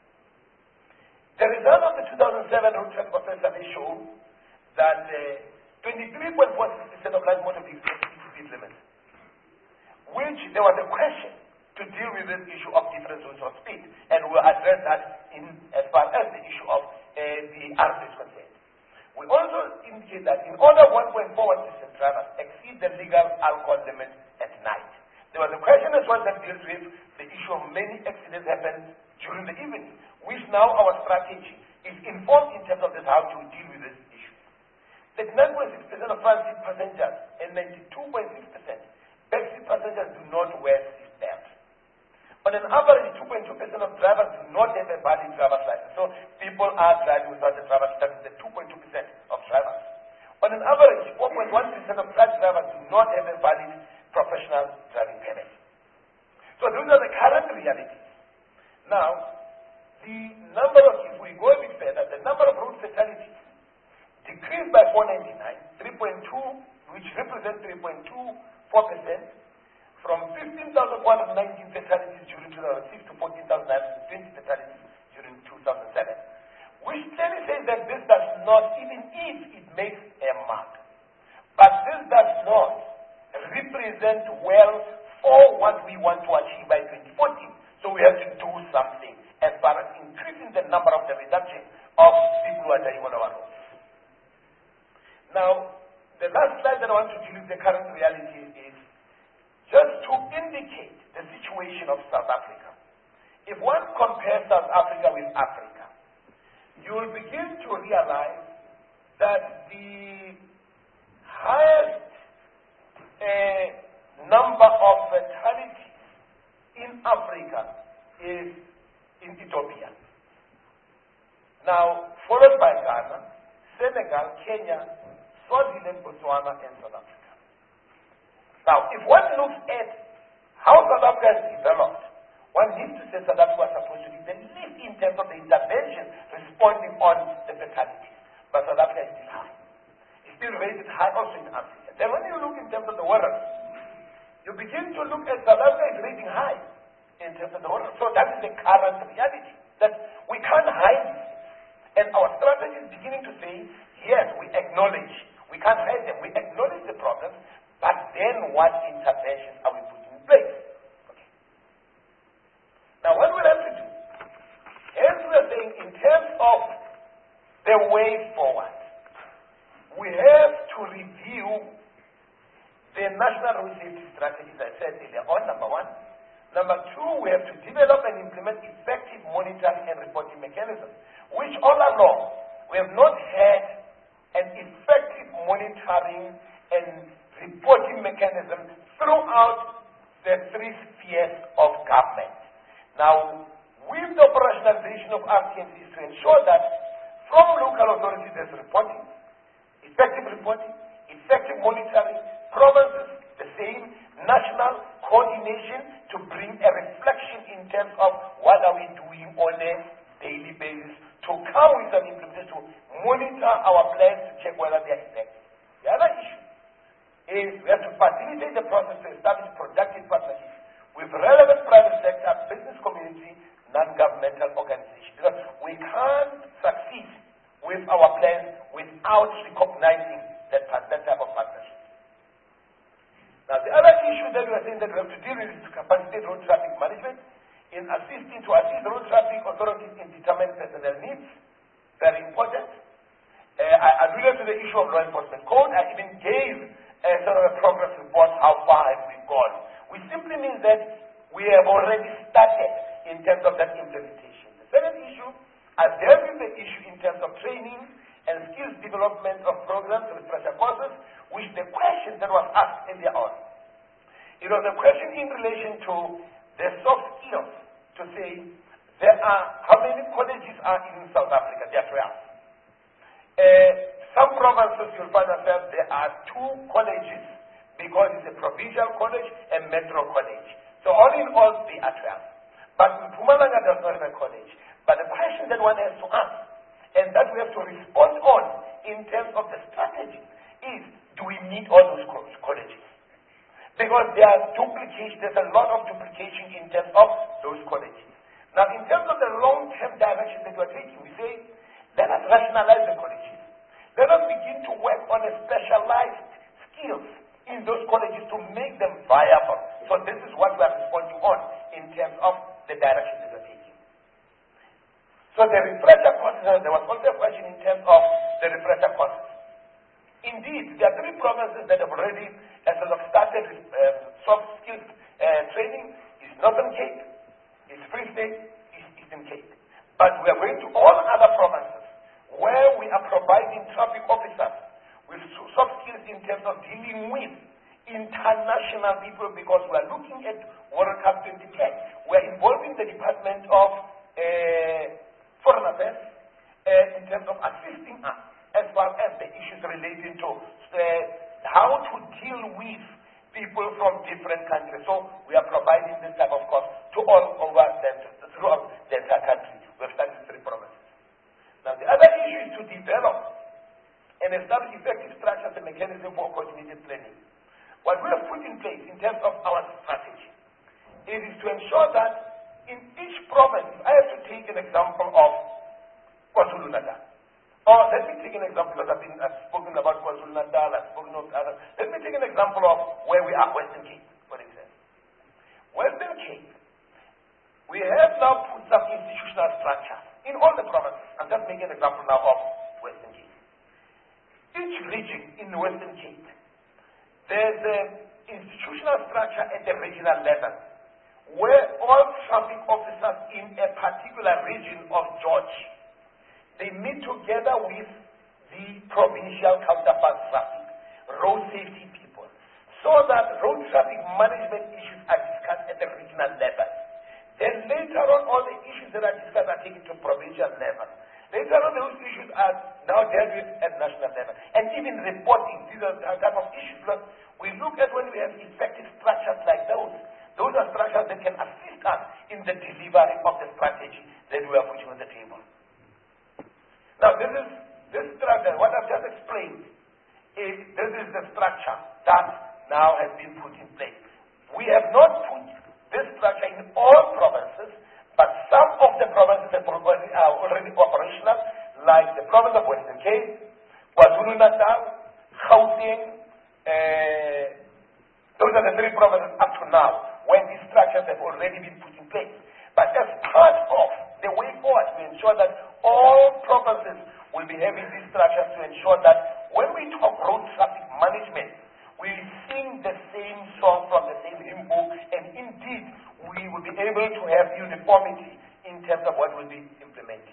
The result of the two thousand seven Road Transport Survey showed that uh, twenty-three point four six percent of light motor vehicles exceed speed limits, which there was a question to deal with this issue of different zones of speed, and we'll address that in as far as the issue of uh, the R T is concerned. We also indicate that in order one point four one percent drivers exceed the legal alcohol limit at night. There was a question one that deals with the issue of many accidents happen during the evening, which now our strategy is informed in terms of this, how to deal with this issue. thirty-nine point six percent of front seat passengers and ninety-two point six percent back seat passengers do not wear seat belts. On an average, two point two percent of drivers do not have a valid driver's license. So people are driving without a driver's license. That is the two point two percent of drivers. On an average, four point one percent of truck drivers do not have a valid professional driving permit. So those are the current realities. Now, the number of, if we go a bit further, the number of road fatalities decreased by four ninety-nine, three point two, which represents three point two four percent, from fifteen thousand one hundred nineteen fatalities during two thousand six to fourteen thousand nine hundred twenty fatalities during two thousand seven, which clearly says that this does not, even if it makes a mark, but this does not represent well for what we want to achieve by twenty fourteen. So we have to do something as far as increasing the number of the reduction of people who are dying on our roads. Now, the last slide that I want to deal with the current reality is just to indicate the situation of South Africa. If one compares South Africa with Africa, you will begin to realize that the highest uh, number of fatalities in Africa is in Ethiopia. Now, followed by Ghana, Senegal, Kenya, Swaziland, Botswana, and South Africa. Now, if one looks at how South Africa has developed, one needs to say South Africa was supposed to be the least in terms of the intervention responding on the fatalities. But South Africa is still high. It's still rated high also in Africa. Then when you look in terms of the world, you begin to look at South Africa is rating high in terms of the world. So that is the current reality, that we can't hide this. And our strategy is beginning to say, yes, we acknowledge, we can't hide them, we acknowledge the problems, but then what interventions are we putting in place? Okay. Now what we have to do, as we are saying, in terms of the way forward, we have to review the national road safety strategies I said earlier on, number one. Number two, we have to develop and implement effective monitoring and reporting mechanisms, which all along we have not had an effective monitoring and reporting mechanism throughout the three spheres of government. Now, with the operationalization of R T M C is to ensure that from local authorities there's reporting, effective reporting, effective monitoring, provinces the same, national coordination to bring a reflection in terms of what are we doing on a daily basis, to come with an implementation, to monitor our plans to check whether they are effective. The other issue is we have to facilitate the process to establish productive partnerships with relevant private sector, business community, non-governmental organizations. Because we can't succeed with our plans without recognizing that, that type of partnership. Now, the other issue that we are saying that we have to deal with is capacity road traffic management in assisting to assist road traffic authorities in determining personnel needs. Very important. Uh, I alluded to the issue of law enforcement code. I even gave a sort of a progress report, how far have we gone. Which simply means that we have already started in terms of that implementation. The second issue, I dealt with the issue in terms of training and skills development of programs, refresher courses, which the question that was asked earlier on. It was a question in relation to the soft skills, to say there are, how many colleges are in South Africa? There are twelve. Uh, some provinces you'll find yourself, there are two colleges, because it's a provincial college and metro college. So all in all, they are twelve. But Mpumalanga does not have a college. But the question that one has to ask, and that we have to respond on in terms of the strategy, is do we need all those colleges? Because there are duplication, there's a lot of duplication in terms of those colleges. Now, in terms of the long-term direction that we're taking, we say, let us rationalize the colleges. Let us begin to work on a specialized skills in those colleges to make them viable. So this is what we are responding on in terms of the direction that we're taking. So the refresher courses, there was also a question in terms of the refresher courses. Indeed, there are three provinces that have already uh, sort of started uh, soft skills uh, training. Northern Cape, it's Free State, it's Eastern Cape. But we are going to all other provinces where we are providing traffic officers with soft skills in terms of dealing with international people, because we are looking at World Cup twenty ten. We are involving the Department of uh, Foreign Affairs uh, in terms of assisting us as far as the issues relating to uh, how to deal with people from different countries. So we are providing this type of course to all over the, throughout the entire country. We have started three provinces. Now the other issue is to develop and establish effective structures and mechanisms for coordinated planning. What we have put in place in terms of our strategy is to ensure that in each province, I have to take an example of KwaZulu-Natal. Or let me take an example, because I've, been, I've spoken about KwaZulu-Natal, I've spoken of others. Let me take an example of where we are, Western Cape, for example. Western Cape, we have now put some institutional structure in all the provinces. I'm just making an example now of Western Cape. Each region in Western Cape, there's an institutional structure at the regional level where all traffic officers in a particular region of George, they meet together with the provincial counterparts traffic, road safety people, so that road traffic management issues are discussed at the regional level. Then later on, all the issues that are discussed are taken to provincial level. Later on, those issues are now dealt with at national level. And even reporting, these are the type of issues. Because we look at when we have effective structures like those, those are structures that can assist us in the delivery of the strategy that we are putting on the table. Now, this is this structure, what I've just explained, is this is the structure that now has been put in place. We have not put this structure in all provinces, but some of the provinces are already operational, like the province of Western Cape, KwaZulu-Natal, Gauteng. Uh, those are the three provinces up to now when these structures have already been put in place. But as part of the way forward, we ensure that all provinces will be having these structures to ensure that when we talk road traffic management, we sing the same song from the same hymn book, and indeed we will be able to have uniformity in terms of what will be implemented.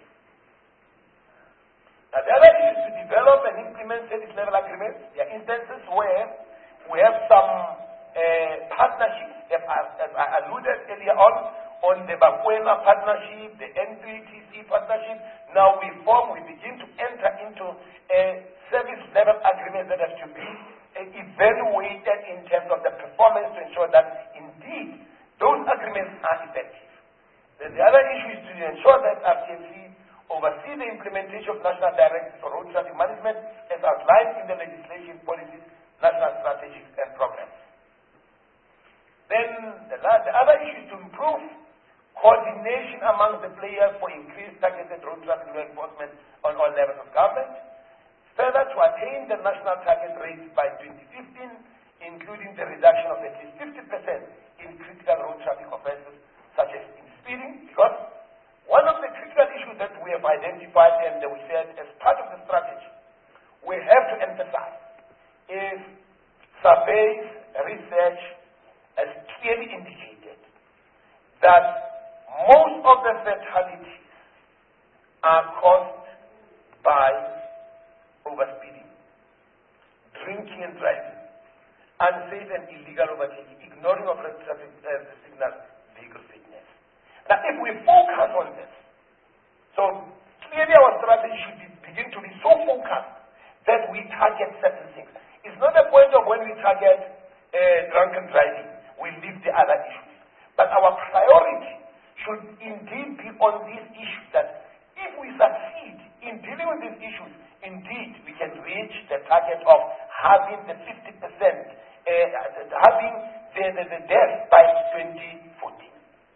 Now, the other is to develop and implement service level agreements. There are instances where we have some uh, partnerships, as I, as I alluded earlier on, on the Bakwena partnership, the N three T C partnership. Now we form, we begin to enter into a service level agreement that has to be uh, evaluated in terms of the performance to ensure that indeed those agreements are effective. Then the other issue is to ensure that R T M C oversee the implementation of national directives for road traffic management as outlined in the legislation, policies, national strategies, and programs. Then the, the other issue is to improve coordination among the players for increased targeted road traffic law enforcement on all levels of government. Further, to attain the national target rate by twenty fifteen, including the reduction of at least fifty percent in critical road traffic offenses such as in speeding, because one of the critical issues that we have identified and we said as part of the strategy, we have to emphasize is surveys, research has clearly indicated that most of the fatalities are caused by overspeeding, drinking and driving, unsafe and illegal overtaking, ignoring of road traffic uh, signals, vehicle fitness. Now, if we focus on this, so clearly our strategy should be, begin to be so focused that we target certain things. It's not a point of when we target uh, drunken driving, we leave the other issues. But our priority should indeed be on these issues, that if we succeed in dealing with these issues, indeed we can reach the target of having the fifty percent, uh, having the, the, the death by twenty fourteen.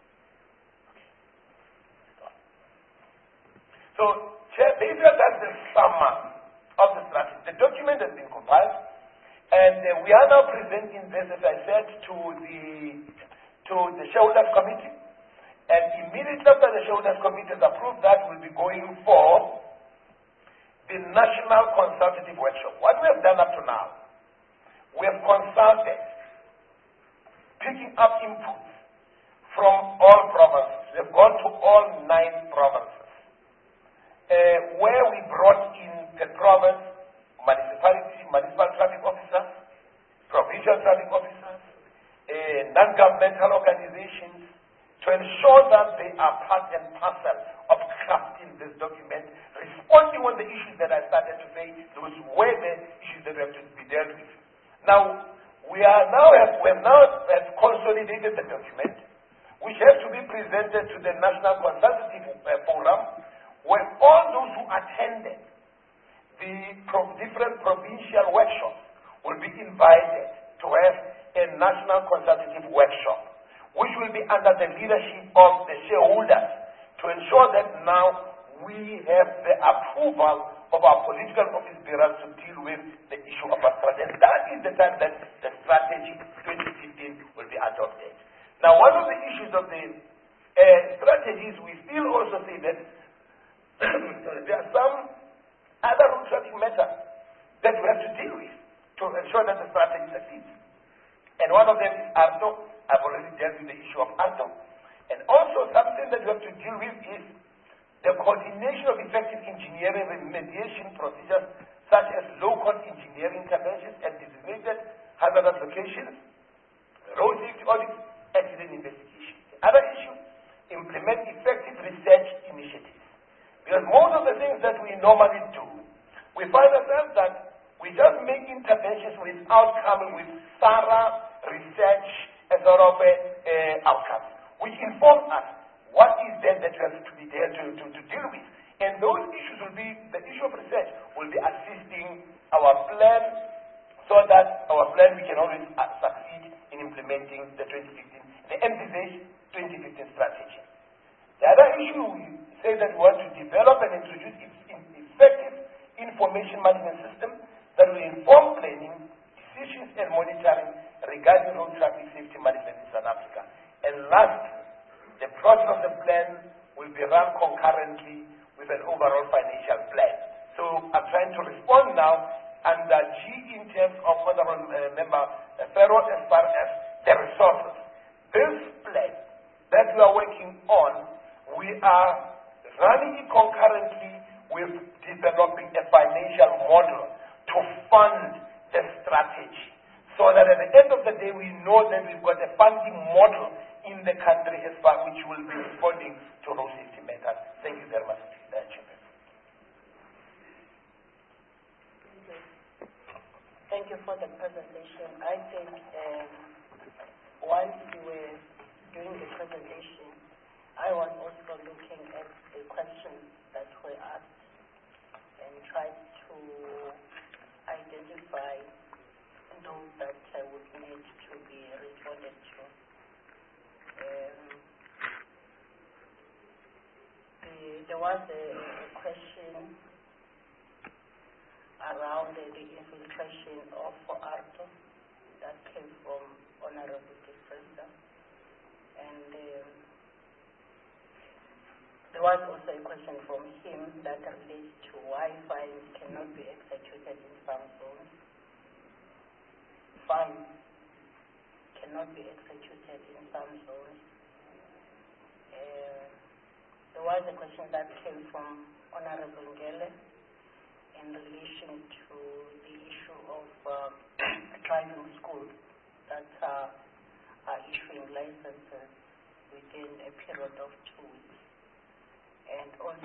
So, basically that's the summary of the strategy. The document has been compiled, and uh, we are now presenting this, as I said, to the to the shareholders committee. And immediately after the shareholders committee has approved that, we'll be going for the national consultative workshop. What we have done up to now, we have consulted, picking up inputs from all provinces. We have gone to all nine provinces, uh, where we brought in the province, municipality, municipal traffic officers, provincial traffic officers, uh, non-governmental organizations, to ensure that they are part and parcel of crafting this document, responding on the issues that I started to say, those were the issues that have to be dealt with. Now, we are now have, we have now have consolidated the document, which has to be presented to the National Consultative uh, Forum, where all those who attended the pro different provincial workshops will be invited to have a National Consultative Workshop, which will be under the leadership of the shareholders, to ensure that now we have the approval of our political office bearers to deal with the issue of our strategy. And that is the time that the strategy twenty fifteen will be adopted. Now, one of the issues of the uh, strategies, we still also say that there are some other road traffic matters that we have to deal with to ensure that the strategy succeeds. And one of them is ARTO. I've already dealt with the issue of ARTO. And also something that we have to deal with is the coordination of effective engineering remediation procedures, such as local engineering interventions and designated hazardous locations, road safety audits, accident investigation. The other issue, implement effective research initiatives. Because most of the things that we normally do, we find ourselves that we just make interventions without coming with thorough research and sort of uh, uh, outcomes, which inform us what is there that we have to be there to, to, to deal with. And those issues will be, the issue of research will be assisting our plan, so that our plan we can always uh, succeed in implementing the twenty fifteen, the envisaged twenty fifteen strategy. The other issue, we say that we want to develop and introduce effective information management system that will inform planning, decisions and monitoring regarding road traffic safety management in South Africa. And last, the process of the plan will be run concurrently with an overall financial plan. So I'm trying to respond now under G in terms of Honorable uh, Member uh, Ferro as far as the resources. This plan that we are working on, we are running it concurrently with developing a financial model to fund the strategy, so that at the end of the day we know that we've got a funding model in the country as far which will be responding to road safety matters. Thank you very much, uh, Chairman. Thank you. Thank you for the presentation. I think um, once you were doing the presentation, I was also looking at the questions that were asked and tried to identify those that uh, would need to be responded to. Um, the, there was a, a question around uh, the infiltration of ARTO that came from Honorable Defender. And um, there was also a question from him that relates to why fines cannot be executed in some zones. Fines cannot be executed in some zones. Uh, there was a question that came from Honorable Ngele in relation to the issue of uh, driving schools that uh, are issuing licenses within a period of two weeks. And also,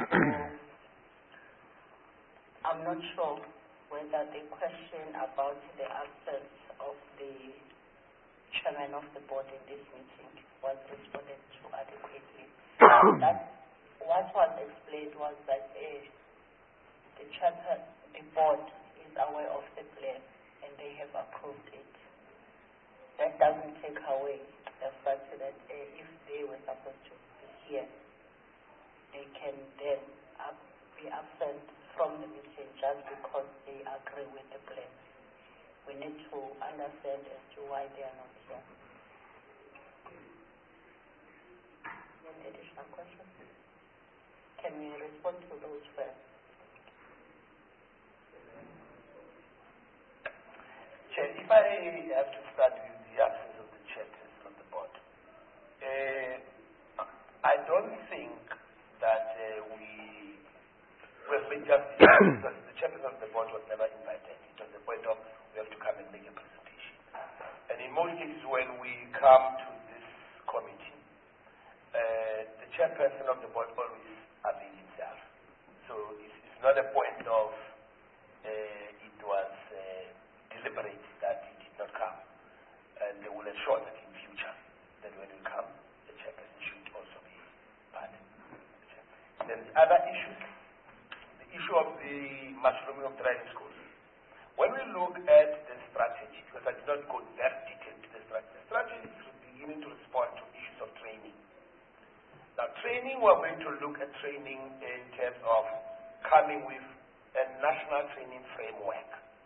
I'm not sure whether the question about the absence of the chairman of the board in this meeting was responded to adequately. That what was explained was that uh, the chairman, the board is aware of the plan and they have approved it. That doesn't take away the fact that uh, if they were supposed to be here, they can then uh, be absent from the meeting just because they agree with the plan. We need to understand as to why they are not here. Any additional questions? Can we respond to those first? Chair, if I have to start with the absence of the chairperson of the board, uh, because the chairperson of the board was never invited. It was the point of we have to come and make a presentation. And in most cases, when we come to this committee, uh, the chairperson of the board always avails himself. So it's, it's not a point of uh, it was uh, deliberate that he did not come. And they will ensure that in future, that when we come, the chairperson should also be part. Then the other issue, the issue of the mushrooming of driving schools. When we look at the strategy, because I did not go that detailed to the strategy, the strategy is beginning to respond to issues of training. Now, training, we're going to look at training in terms of coming with a national training framework.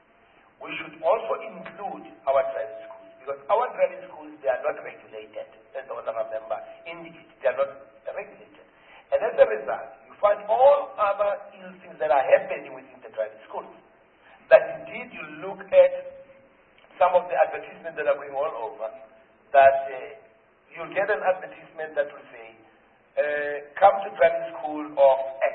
We should also include our driving schools, because our driving schools, they are not regulated, as the honorable member indicated, they are not regulated. And as a result, you find all other ill things that are happening within the driving schools. That indeed you look at some of the advertisements that are going all over, that uh, you'll get an advertisement that will say, uh, come to driving school of X.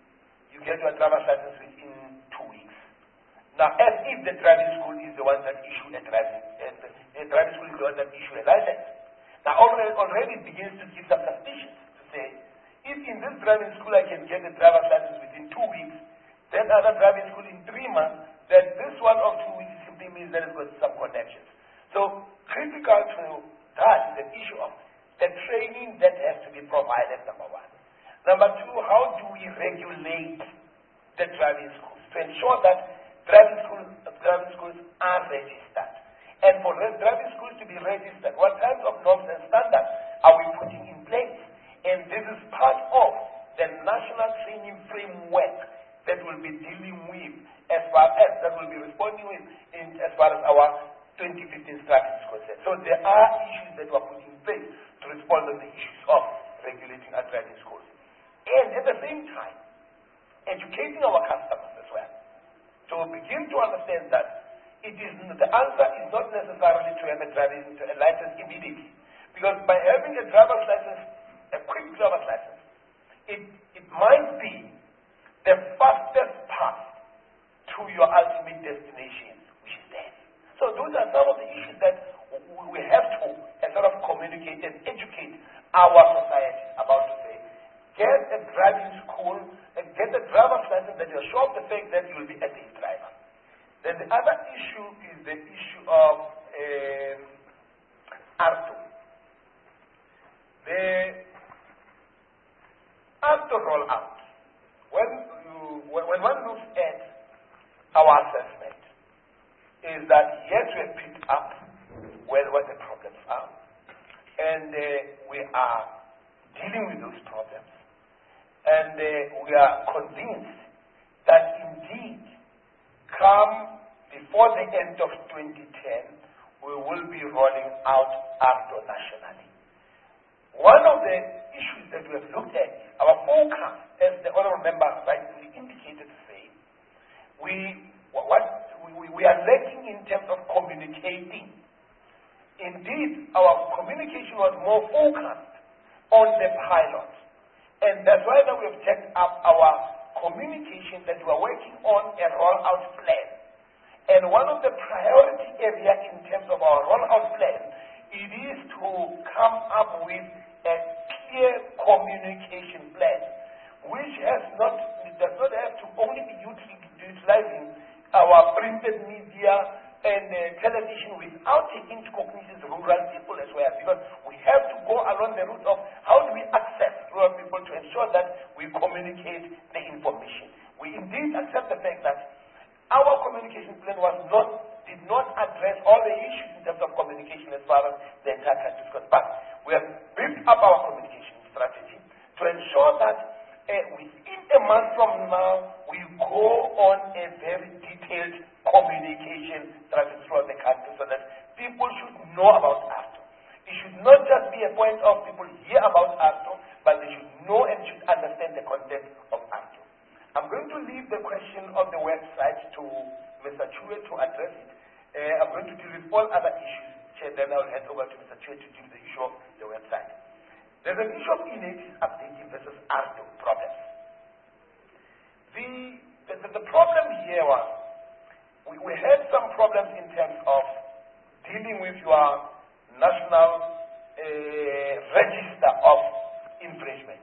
You get your driver's license within two weeks. Now, as if the driving school is the one that issue a driving, uh, the, the driving school is the one that issue a license. Now, already, already it begins to give some suspicions to say, if in this driving school I can get a driver's license within two weeks, then other driving school in three months, then this one of two weeks simply means there is got some connections. So critical to that is the issue of the training that has to be provided, number one. Number two, how do we regulate the driving schools to ensure that driving schools, driving schools are registered? And for the driving schools to be registered, what kinds of norms and standards are we putting in place? And this is part of the national training framework that will be dealing with, as far as, that will be responding with, in, as far as our twenty fifteen strategy is concerned. So there are issues that were put in place to respond to the issues of regulating our driving schools. And at the same time, educating our customers as well, to begin to understand that it is, the answer is not necessarily to have a driving to a license immediately. Because by having a driver's license, a quick driver's license, it, it might be the fastest path to your ultimate destination, which is death. So those are some of the issues that we have to uh, sort of communicate and educate our society about to say, get a driving school, and get a driver's license that you're sure of the fact that you will be a safe driver. Then the other issue is the issue of um, R T O. The R T O rollout, when, you, when, when one looks at our assessment, is that yes, we have picked up where what the problems are, and uh, we are dealing with those problems, and uh, we are convinced that indeed, come before the end of twenty ten, we will be rolling out R T O nationally. One of the issues that we have looked at, our focus, as the honorable member rightly indicated to say, we, what, we, we are lacking in terms of communicating. Indeed, our communication was more focused on the pilot. And that's why that we have checked up our communication that we are working on a rollout plan. And one of the priority areas in terms of our rollout plan, it is to come up with a clear communication plan, which has not, does not have to only be utilizing our printed media and uh, television without taking into cognizance rural people as well, because we have to go along the route of how do we access rural people to ensure that we communicate the information. We indeed accept the fact that our communication plan was not, did not address all the issues in terms of communication as far as the entire country is concerned. But we have built up our communication strategy to ensure that uh, within a month from now, we go on a very detailed communication strategy throughout the country so that people should know about R T O. It should not just be a point of people hear about R T O, but they should know and should understand the content of R T O. I'm going to leave the question of the website to Mister Chue to address it. Uh, I'm going to deal with all other issues, Chair, then I'll hand over to Mister Chue to deal with the issue of the website. There's an issue of E N A T S updating versus R T O problems. The, the the, the problem here was, we, we had some problems in terms of dealing with your national uh, register of infringement.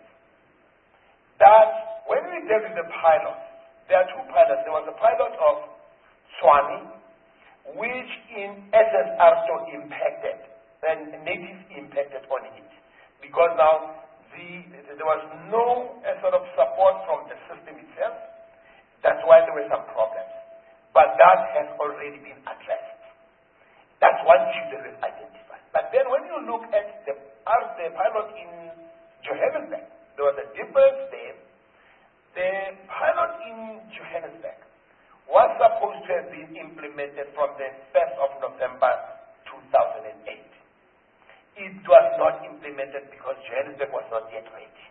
That when we dealt with the pilot, there are two pilots. There was a pilot of Swami, which in essence also impacted, and natives impacted on it. Because now the, there was no uh, sort of support from the system itself. That's why there were some problems. But that has already been addressed. That's one issue that was identified. But then when you look at the, uh, the pilot in Johannesburg, there was a difference there. The pilot in Johannesburg was supposed to have been implemented from the first of November two thousand eight. It was not implemented because Johannesburg was not yet ready.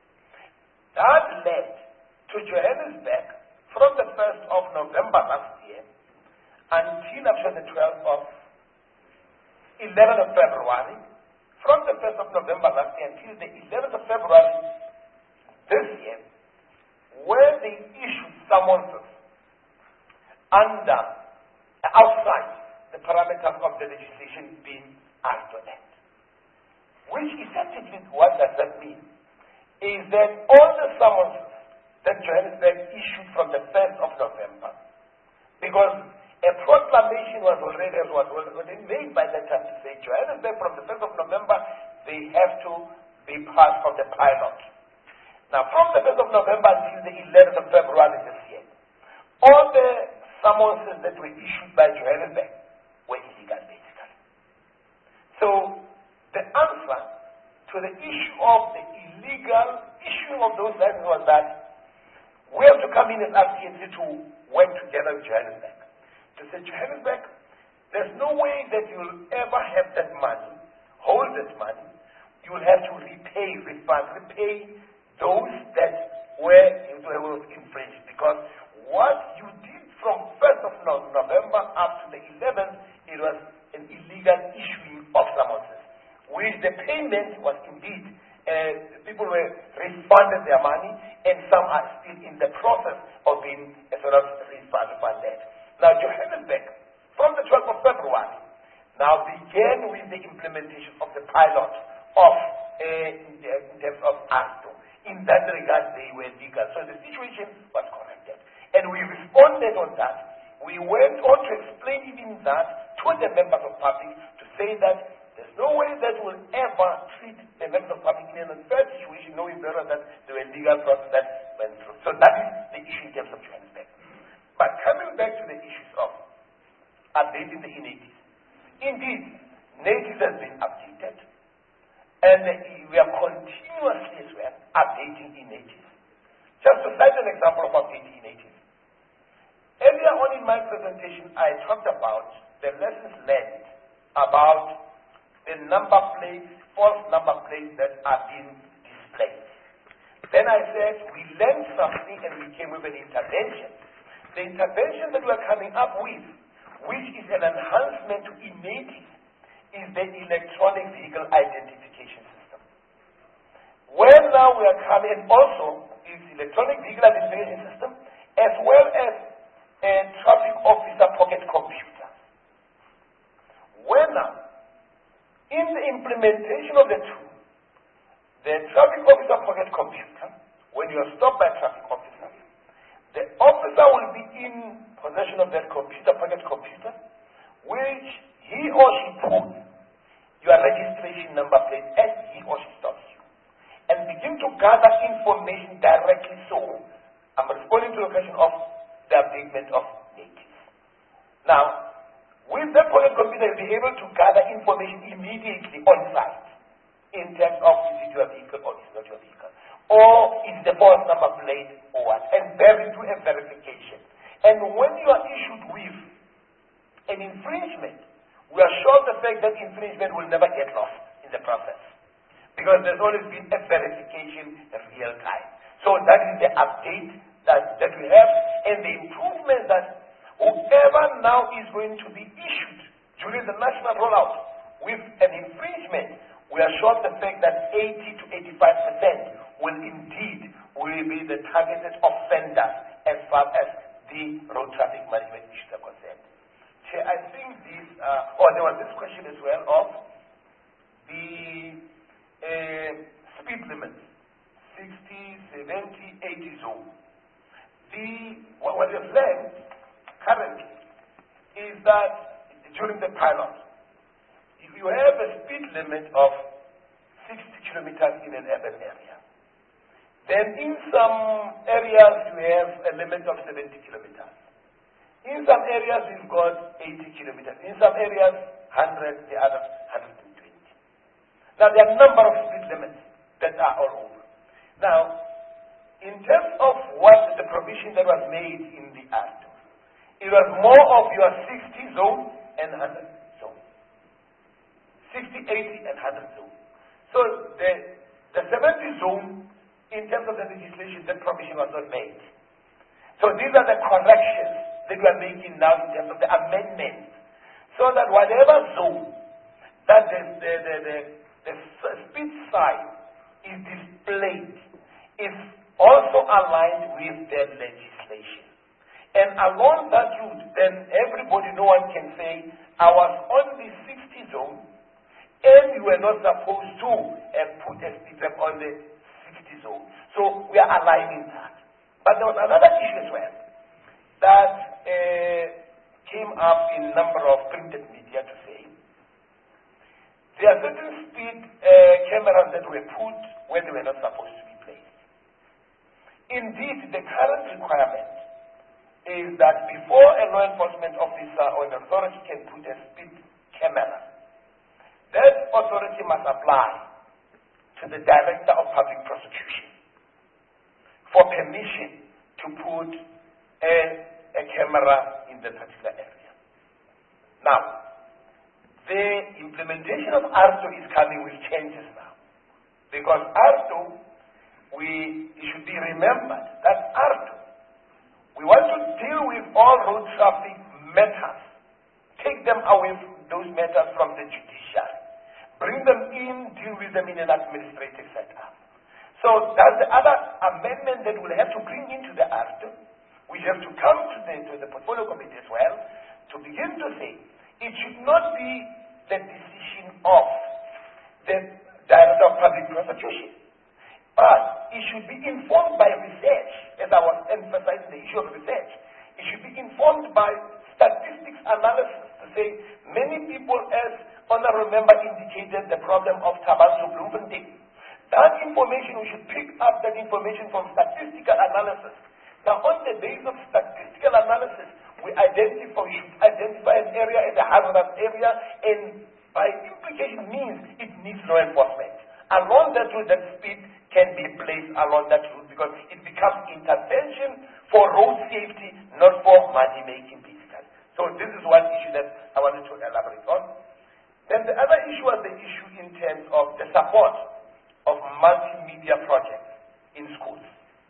That led to Johannesburg from the first of November last year until after the twelfth of eleventh of February, from the first of November last year until the eleventh of February this year, where they issued summonses under, outside the parameters of the legislation being asked to act. Which effectively, what does that mean? Is that all the summonses that Johannesburg issued from the first of November, because a proclamation was already, was already made by that time to say Johannesburg from the first of November, they have to be part of the pilot. Now, from the first of November until the eleventh of February this year, all the summonses that were issued by Johannesburg were illegal, basically. So, the answer to the issue of the illegal issue of those licenses was that we have to come in as R T N C to work together with Johannesburg. To say, Johannesburg, there's no way that you'll ever have that money, hold that money. You will have to repay, refund, repay those that were, were infringed. Because what you did from first of November up to the eleventh, it was an illegal issuing of summonses, which the payment was indeed, uh, people were refunded their money, and some are still in the process of being uh, sort of refunded. funded. Now, Johannesburg, from the twelfth of February, now began with the implementation of the pilot of, uh, in, in terms of ASTO. In that regard, they were legal. So the situation was corrected. And we responded on that. We went on to explain even that to the members of public to say that there's no way that we'll ever treat the members of public in an unfair situation, knowing better that there were legal process that went through. So that is the issue in terms of Johannesburg. But coming back to the issues of updating the natives, indeed, natives has been updated, and we are continuously as well updating the natives. Just to cite an example of updating natives. Earlier on in my presentation, I talked about the lessons learned about the number plates, false number plates that are being displayed. Then I said we learned something and we came with an intervention. The intervention that we're coming up with, which is an enhancement to e-natives, is the electronic vehicle identification system. Where now we are coming, and also is electronic vehicle identification system, as well as a traffic officer pocket computer. Where now, in the implementation of the two, the traffic officer pocket computer, when you are stopped by a traffic officer, the officer will be in possession of that computer, pocket computer, which he or she puts your registration number plate as he or she stops you, and begin to gather information directly. So, I'm responding to the question of the updatement of natives. Now, with the pocket computer, you'll be able to gather information immediately on site in terms of is it your vehicle or is it not your vehicle, or is the false number plate or what, and there do a verification. And when you are issued with an infringement, we are sure the fact that infringement will never get lost in the process, because there's always been a verification in real time. So that is the update that, that we have, and the improvement that whoever now is going to be issued during the national rollout with an infringement, we are sure the fact that eighty to eighty-five percent will indeed will be the targeted offenders as far as the road traffic management issues are concerned. Chair, I think these uh, oh, there was this question as well of the uh, speed limits, sixty, seventy, eighty zone. The, what, what we have learned currently is that during the pilot, if you have a speed limit of sixty kilometers in an urban area, then in some areas you have a limit of seventy kilometers. In some areas we've got eighty kilometers. In some areas, one hundred, the other one hundred twenty. Now there are a number of speed limits that are all over. Now, in terms of what the provision that was made in the Act, it was more of your sixty zone and one hundred zone. sixty, eighty and one hundred zone. So the, the seventy zone, in terms of the legislation, that provision was not made. So these are the corrections that we are making now in terms of the amendments. So that whatever zone that the, the, the, the, the speed sign is displayed is also aligned with the legislation. And along that route, then everybody, no one can say, I was on the sixty zone, and you were not supposed to uh, put a speed limit on the sixty zone. So we are aligning that. But there was another issue as well that uh, came up in a number of printed media to say, there are certain speed uh, cameras that were put where they were not supposed to be placed. Indeed, the current requirement is that before a law enforcement officer or an authority can put a speed camera, that authority must apply to the Director of Public Prosecution for permission to put a, a camera in the particular area. Now, the implementation of A R T O is coming with changes now. Because A R T O, we, it should be remembered that A R T O, we want to deal with all road traffic matters, take them away from those matters from the judiciary, bring them in, deal with them in an administrative setup. So that's the other amendment that we'll have to bring into the A R T O. We have to come to the, to the portfolio committee as well to begin to say it should not be the decision of the Director of Public Prosecution, but it should be informed by research, as I was emphasizing the issue of research. It should be informed by statistics analysis to say many people, as Honorable Member indicated, the problem of Tabazo Bloemfontein. That information, we should pick up that information from statistical analysis. Now, on the basis of statistical analysis, we identify, we should identify an area as a hazardous area, and by implication means it needs law enforcement. Along that route, that speed can be placed along that route because it becomes intervention for road safety, not for money-making basically. So this is one issue that I wanted to elaborate on. Then the other issue was the issue in terms of the support of multimedia projects in schools.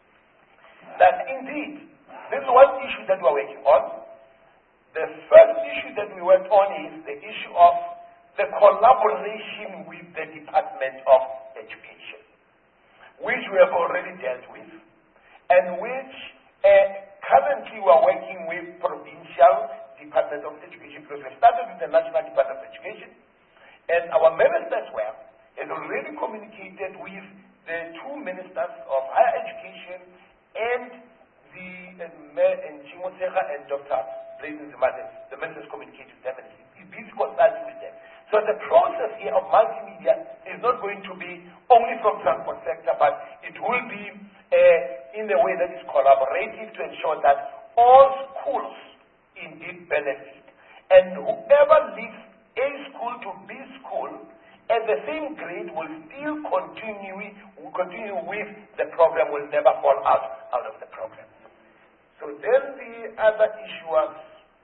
That indeed, this is one issue that we're working on. The first issue that we worked on is the issue of the collaboration with the Department of Education, which we have already dealt with, and which uh, currently we are working with provincial Department of Education, because we started with the National Department of Education, and our minister as well has already communicated with the two ministers of higher education and the uh, and Chimotega and Doctor Blazen Zimane. The ministers communicated with them and he's busy consulting with them. So the process here of multimedia is not going to be only from transport sector, but it will be uh, in a way that is collaborative to ensure that all schools indeed benefit. And whoever leaves A school to B school at the same grade will still continue, will continue with the program, will never fall out, out of the program. So then the other issue was,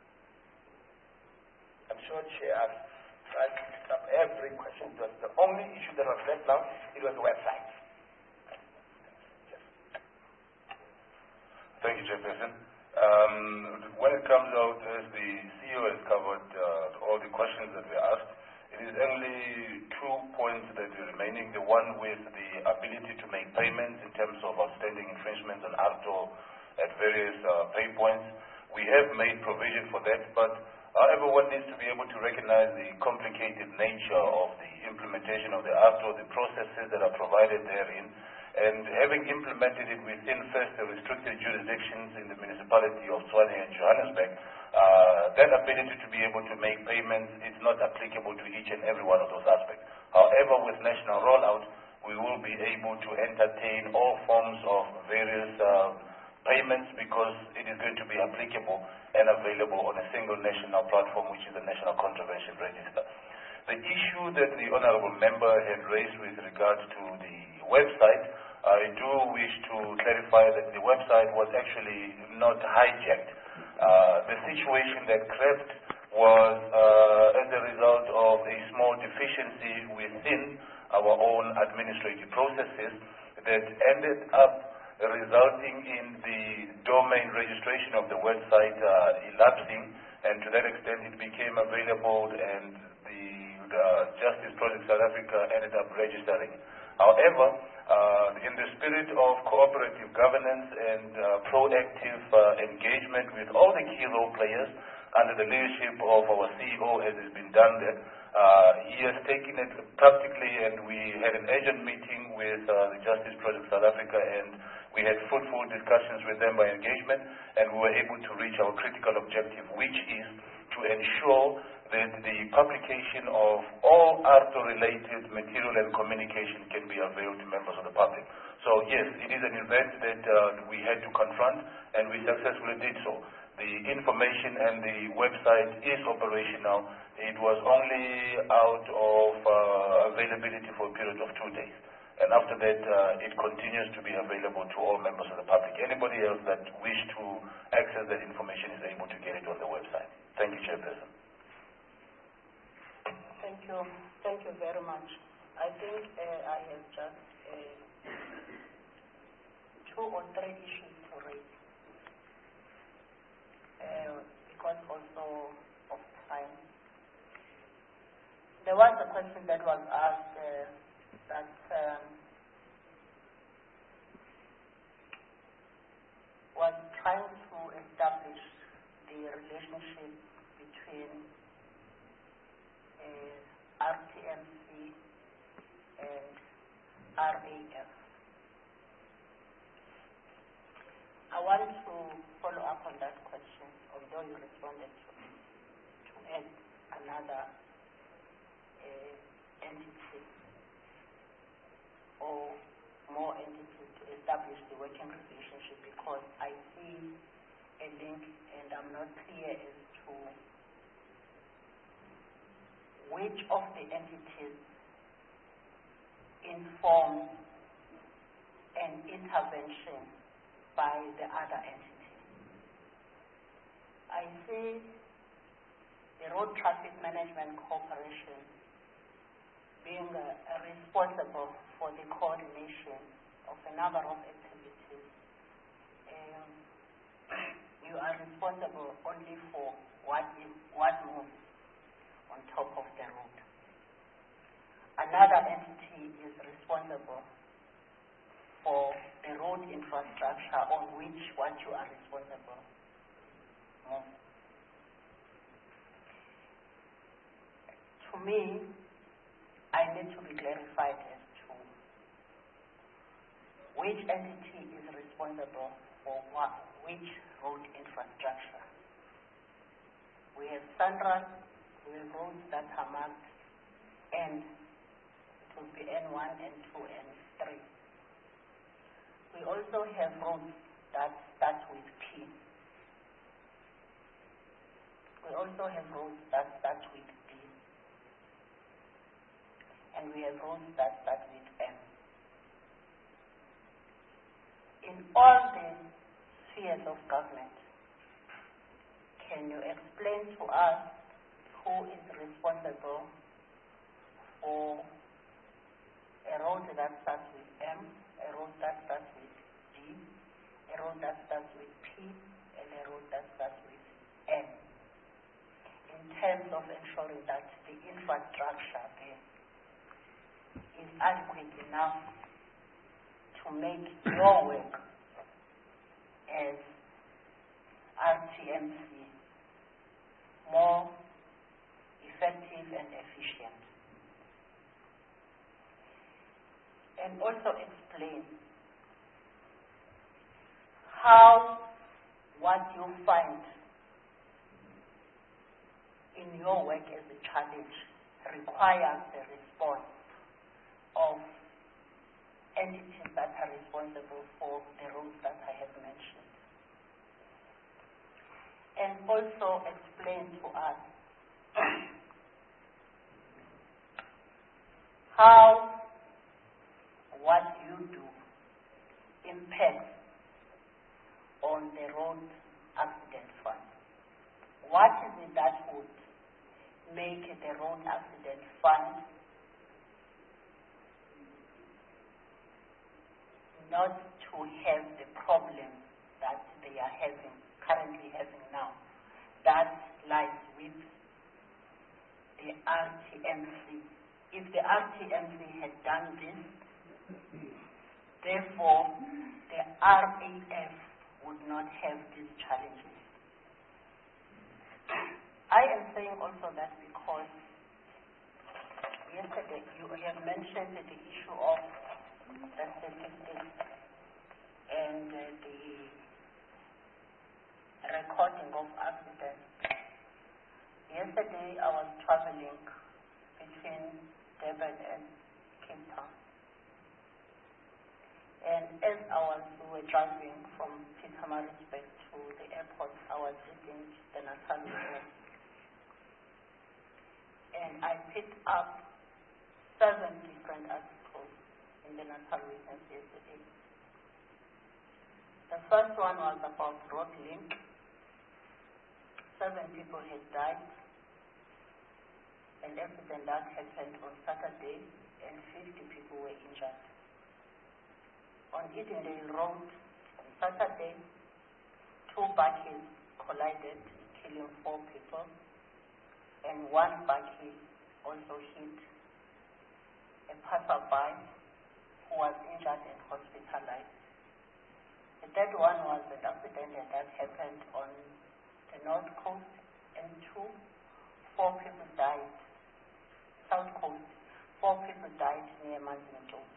I'm sure Chair has tried to pick up every question, but the only issue that was left now, it was the website. Thank you, Chairperson. Um, when it comes out, as the C E O has covered uh, all the questions that were asked, it is only two points that are remaining. The one with the ability to make payments in terms of outstanding infringements on A R T O at various uh, pay points. We have made provision for that, but however, one needs to be able to recognize the complicated nature of the implementation of the Act or the processes that are provided therein. And having implemented it within first the restricted jurisdictions in the municipality of Tshwane and Johannesburg, uh, that ability to be able to make payments is not applicable to each and every one of those aspects. However, with national rollout, we will be able to entertain all forms of various uh, payments because it is going to be applicable and available on a single national platform, which is the National Contravention Register. The issue that the Honourable Member had raised with regards to the website, I do wish to clarify that the website was actually not hijacked. Uh, the situation that crept was uh, as a result of a small deficiency within our own administrative processes that ended up resulting in the domain registration of the website uh, elapsing, and to that extent it became available and the uh, Justice Project South Africa ended up registering. However, uh, in the spirit of cooperative governance and uh, proactive uh, engagement with all the key role players under the leadership of our C E O, as has been done there, uh, he has taken it practically, and we had an urgent meeting with uh, the Justice Project South Africa, and we had fruitful discussions with them by engagement, and we were able to reach our critical objective, which is to ensure that the publication of all A R T O-related material and communication can be availed to members of the public. So yes, it is an event that uh, we had to confront, and we successfully did so. The information and the website is operational. It was only out of uh, availability for a period of two days. And after that, uh, it continues to be available to all members of the public. Anybody else that wish to access that information is able to get it on the website. Thank you, Chairperson. Thank you. Thank you very much. I think uh, I have just uh, two or three issues to raise. Uh, because also of time. There was a question that was asked uh, that um, was trying to establish the relationship between uh, R T M C and R A F. I want to follow up on that question, although you responded to it, to add another uh, entity or more entities to establish the working relationship, because I see a link and I'm not clear as to which of the entities inform an intervention by the other entity. I see the Road Traffic Management Corporation being uh, responsible for the coordination of a number of activities. Um, you are responsible only for what is what moves on top of the road. Another entity is responsible for the road infrastructure on which what you are responsible moves. To me, I need to be clarified as to which entity is responsible for what, which road infrastructure. We have SANRAL, we have roads that are marked N, it will be N one, N two, N three. We also have roads that start with P. We also have roads that start with B. And we have roads that start with M. In all the spheres of government, can you explain to us who is responsible for a road that starts with M, a road that starts with G, a road that starts with P, and a road that starts with N, in terms of ensuring that the infrastructure there is adequate enough to make your work as R T M C more effective and efficient. And also explain how what you find in your work as a challenge requires the response of entities that are responsible for the roles that I have mentioned. And also explain to us how what you do impacts on the road accident fund. What is it that would make the road accident fund not to have the problem that they are having, currently having now? That lies with the R T M C. If the R T M C had done this, therefore the R A F would not have these challenges. I am saying also that because yesterday you have mentioned the issue of the statistics and uh, the recording of accidents. Yesterday I was traveling between Durban and Cape Town. And as I was we were driving from Pietermaritzburg to the airport, I was reading the Natal News. And I picked up seven different articles in the Natal Witness yesterday. The first one was about road link. Seven people had died. An accident that happened on Saturday, and fifty people were injured. On Edendale Road on Saturday, two buses collided, killing four people, and one buggy also hit a passerby who was injured and hospitalized. The third one was an accident that happened on the North Coast, and two, four people died. South Coast, four people died near Manzini Road.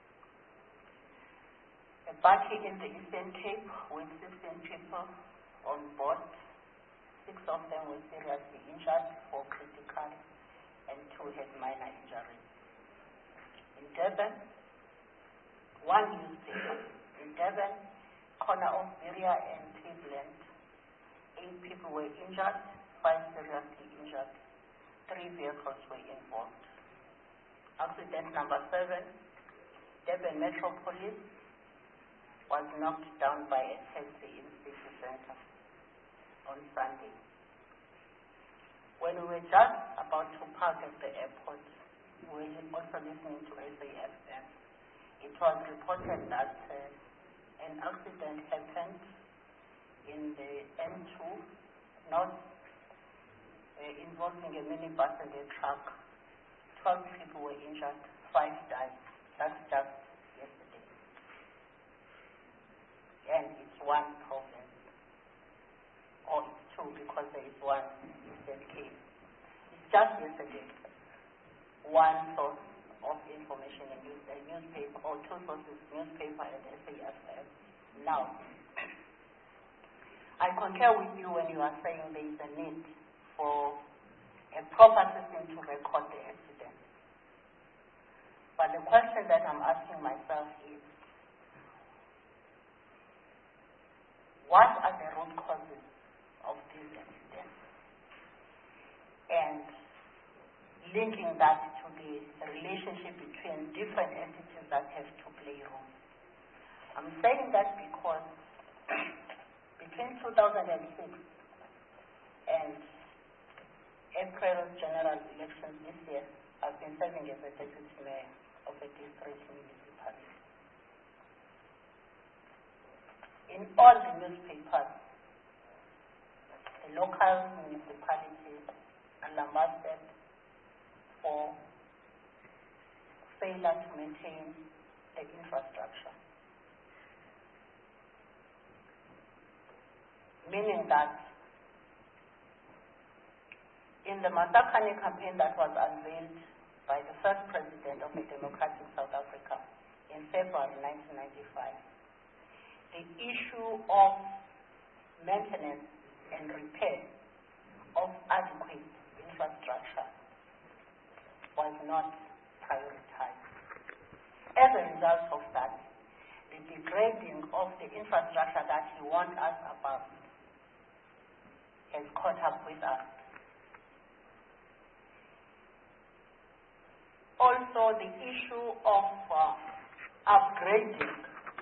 A buggy in the Eastern Cape with sixteen people on board. Six of them were seriously injured, four critical, and two had minor injuries. In Durban, one newspaper. In Durban, corner of Beria and Cleveland, eight people were injured, five seriously injured. Three vehicles were involved. Accident number seven, Durban Metropolis was knocked down by a taxi in city center on Sunday. When we were just about to park at the airport, we were also listening to S A F M. It was reported that uh, an accident happened in the N two, north, Uh, involving a minibus and a truck. Twelve people were injured, five died. That's just yesterday. And it's one province. Or it's two because there is one Eastern Cape. It's just yesterday. One source of information, a, news, a newspaper, or two sources, newspaper and S A F M. Now, I concur with you when you are saying there is a need for a proper system to record the accident. But the question that I'm asking myself is, what are the root causes of these accidents? And linking that to the relationship between different entities that have to play roles. I'm saying that because between two thousand six and April general elections this year, I've been serving as a deputy mayor of a district municipality. In all the newspapers, the local municipalities are lambasted for failure to maintain the infrastructure. meaning that in the Matsakane campaign that was unveiled by the first president of the democratic South Africa in February nineteen ninety-five, the issue of maintenance and repair of adequate infrastructure was not prioritized. As a result of that, the degrading of the infrastructure that he warned us about has caught up with us. Also, the issue of uh, upgrading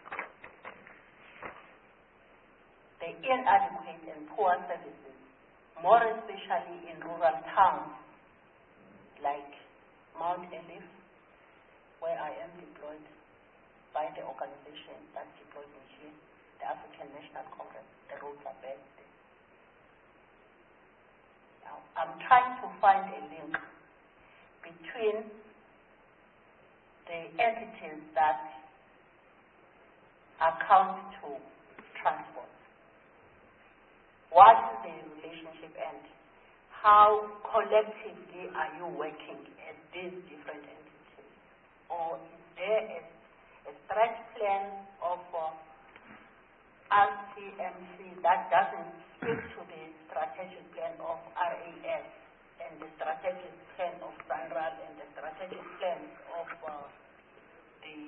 the inadequate and poor services, more especially in rural towns like Mount Elif, where I am deployed by the organization that deployed me here, the African National Congress. The roads are bad. Now, I'm trying to find a link between the entities that account to transport. What is the relationship and how collectively are you working at these different entities? Or is there a, a stretch plan of uh, R C M C that doesn't speak to the strategic plan of R A S and the strategic plan of SANRAL and the strategic plan of uh, the,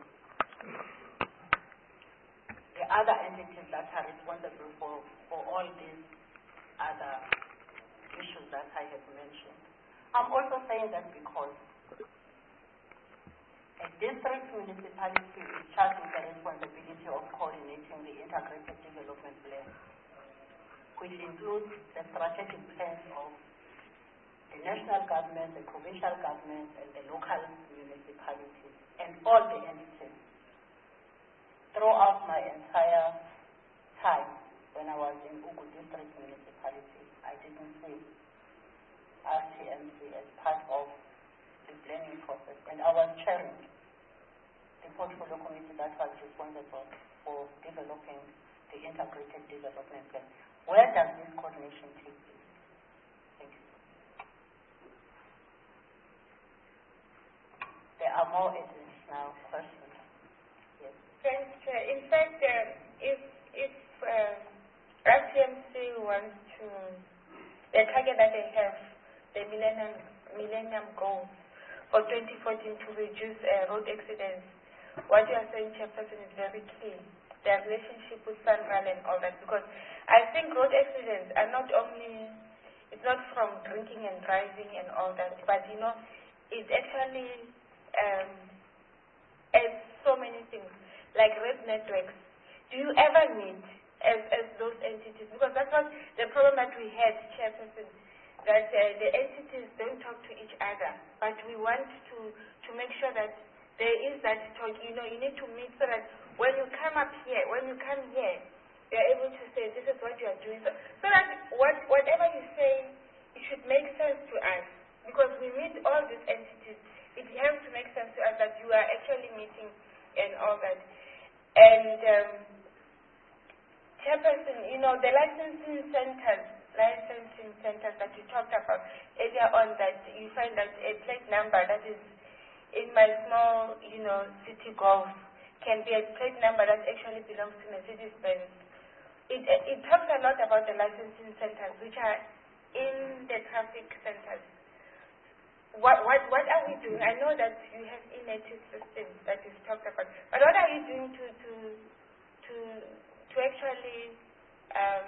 the other entities that are responsible for, for all these other issues that I have mentioned? I'm also saying that because a district municipality is charged with the responsibility of coordinating the integrated development plan, which includes the strategic plans of the national government, the provincial government, and the local municipalities, and all the entities. Throughout my entire time when I was in Ugu District Municipality, I didn't see R T M C as part of the planning process, and I was chairing the portfolio committee that was responsible for developing the integrated development plan. Where does this coordination take place? Thank you. There are more additional questions. Yes. Thanks, Chair. In fact, uh, if if uh, R T M C wants to, the target that they have, the Millennium Millennium Goals for twenty fourteen to reduce uh, road accidents, what you are saying, Chairperson, is very key. The relationship with SANRAL and all that, because I think road accidents are not only, it's not from drinking and driving and all that, but you know, it actually um, adds so many things, like road networks. Do you ever meet as, as those entities? Because that's what the problem that we had, Chairperson, that uh, the entities don't talk to each other, but we want to, to make sure that there is that talk. You know, you need to meet so that when you come up here, when you come here, you're able to say, this is what you are doing. So, so that what, whatever you say, it should make sense to us. Because we meet all these entities, it has to make sense to us that you are actually meeting and all that. And, um, Chairperson, you know, the licensing centers, licensing centers that you talked about earlier on, that you find that a plate number that is in my small, you know, city golf can be a plate number that actually belongs to Mercedes-Benz. It, it talks a lot about the licensing centers, which are in the traffic centers. What, what, what are we doing? I know that you have in-native systems that is talked about, but what are you doing to, to, to, to actually um,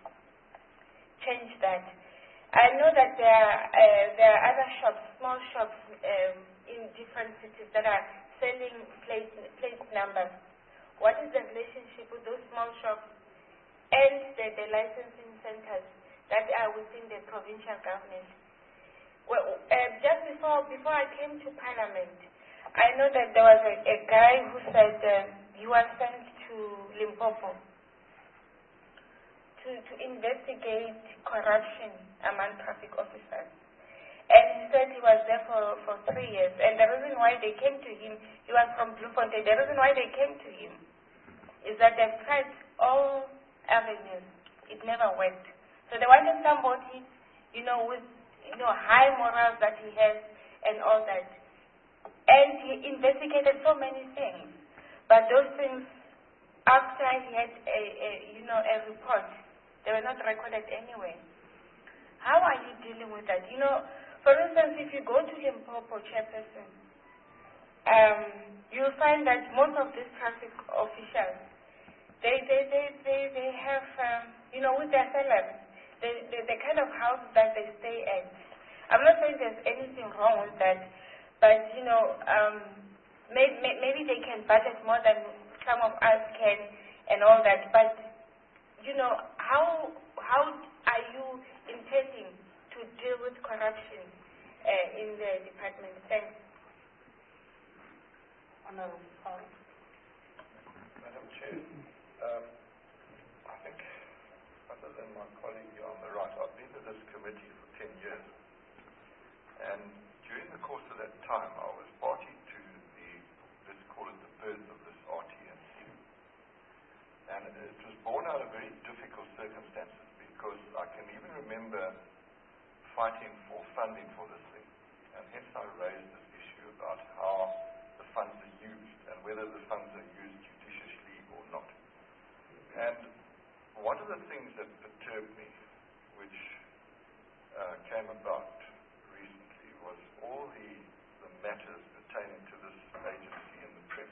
change that? I know that there are, uh, there are other shops, small shops um, in different cities that are selling plate, plate numbers. What is the relationship with those small shops and the, the licensing centers that are within the provincial government? Well, uh, just before before I came to Parliament, I know that there was a, a guy who said uh, he was sent to Limpopo to, to investigate corruption among traffic officers. And he said he was there for, for three years. And the reason why they came to him, he was from Bloemfontein, the reason why they came to him is that they've tried all avenues it never worked. So they wanted somebody, you know, with, you know, high morals that he has and all that. And he investigated so many things. But those things, after he had a, a you know, a report, they were not recorded anyway. How are you dealing with that? You know, for instance, if you go to Limpopo, Chairperson, um, you'll find that most of these traffic officials, they they they they, they have, um, you know, with their salaries, the, the the kind of house that they stay at. I'm not saying there's anything wrong with that, but you know, um, maybe maybe they can budget more than some of us can and all that. But you know, how how are you intending to deal with corruption uh, in the department? Thanks. Honorable Paul. Madam Chair, um, I think, other than my colleague here on the right, I've been to this committee for ten years. And during the course of that time, I was party to the, let's call it the birth of this R T M C. And it was born out of very difficult circumstances, because I can even remember fighting for funding for this thing. And hence I raised this issue about how the funds are used and whether the funds are used judiciously or not. And one of the things that perturbed me, which uh, came about recently, was all the, the matters pertaining to this agency in the press.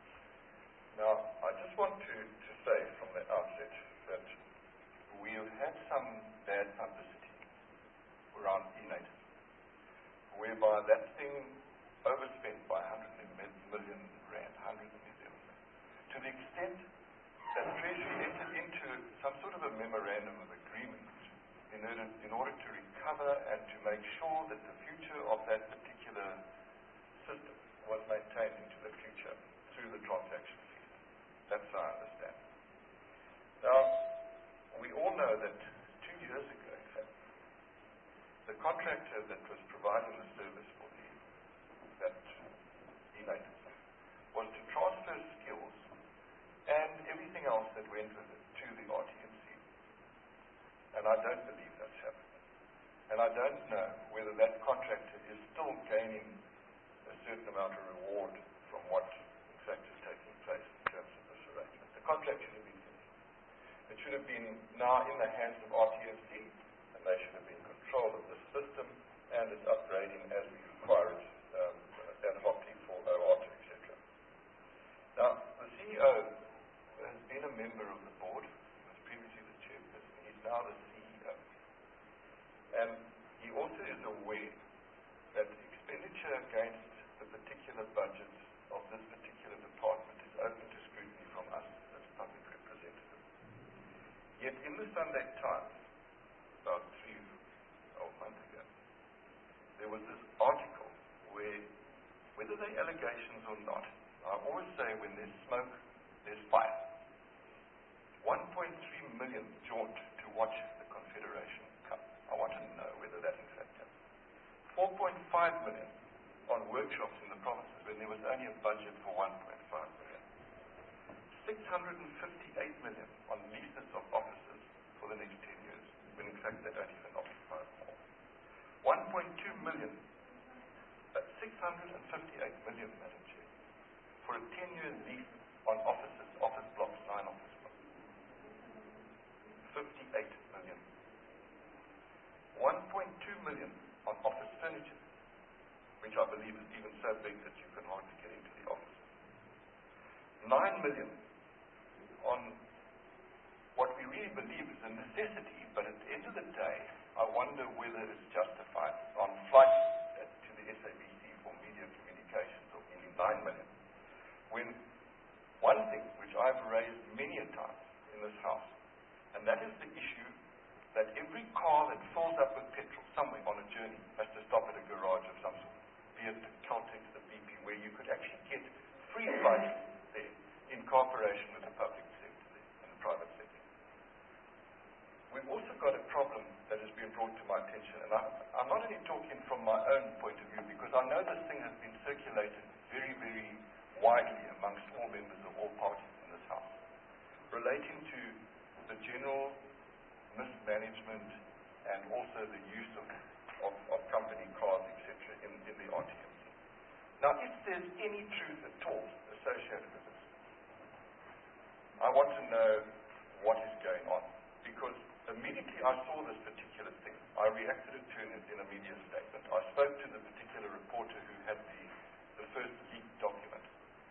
Now, I just want to, to say from the outset that we have had some bad publicity around eNative, whereby that thing overspent by one hundred million rand, one hundred million rand, to the extent that Treasury entered into some sort of a memorandum of agreement in order, in order to recover and to make sure that the future of that particular system was maintained into the future through the transaction fees. That's how I understand. Now, we all know that two years ago, in fact, the contractor that was providing the service for the, that eNative was to transfer skills and everything else that went with it to the R T M C. And I don't believe that's happened. And I don't know whether that contractor is still gaining a certain amount of reward from what in fact is taking place in terms of this arrangement. The contract should have been finished. It should have been now in the hands of R T M C, and they should have been in control of the system and its upgrading as we require it um, ad hocly for O R T, et cetera. Now, the C E O has been a member of the board. He was previously the chairperson. He's now the C E O. And he also is aware that expenditure against the particular budget of this particular department is open to scrutiny from us as public representatives. Yet in the Sunday Times, about three old months ago, there was this article where, whether they're allegations or not, I always say when there's smoke, there's fire. one point three million jaunt to watch the Confederation Cup. I want to know whether that in fact happened. four point five million on workshops in the provinces when there was only a budget for one point five million. six hundred fifty-eight million on leases of offices for the next ten years, when in fact they don't even occupy more. one point two million, uh, six hundred fifty-eight million, Madam Chair, for a ten-year lease on offices, office blocks, nine office blocks. fifty-eight million. one point two million on office furniture, which I believe is even so big that you can hardly get into the office. nine million on what we really believe is a necessity, but at the end of the day, I wonder whether it's justified, on flights to the S A B C for media communications of nearly nine million. When one thing which I've raised many a time in this House, and that is the issue that every car that fills up with petrol somewhere on a journey has to stop at a garage of some sort, be it the Caltex, the B P, where you could actually get free flights there in cooperation with the public sector there, and the private sector. We've also got a problem that has been brought to my attention, and I, I'm not only talking from my own point of view, because I know this thing has been circulated very, very widely amongst all members of all parties in this House, relating to the general mismanagement, and also the use of, of, of company cars, et cetera, in, in the R T M C. Now, if there's any truth at all associated with this, I want to know what is going on. Because immediately I saw this particular thing, I reacted to it in a media statement. I spoke to the particular reporter who had the, the first leaked document,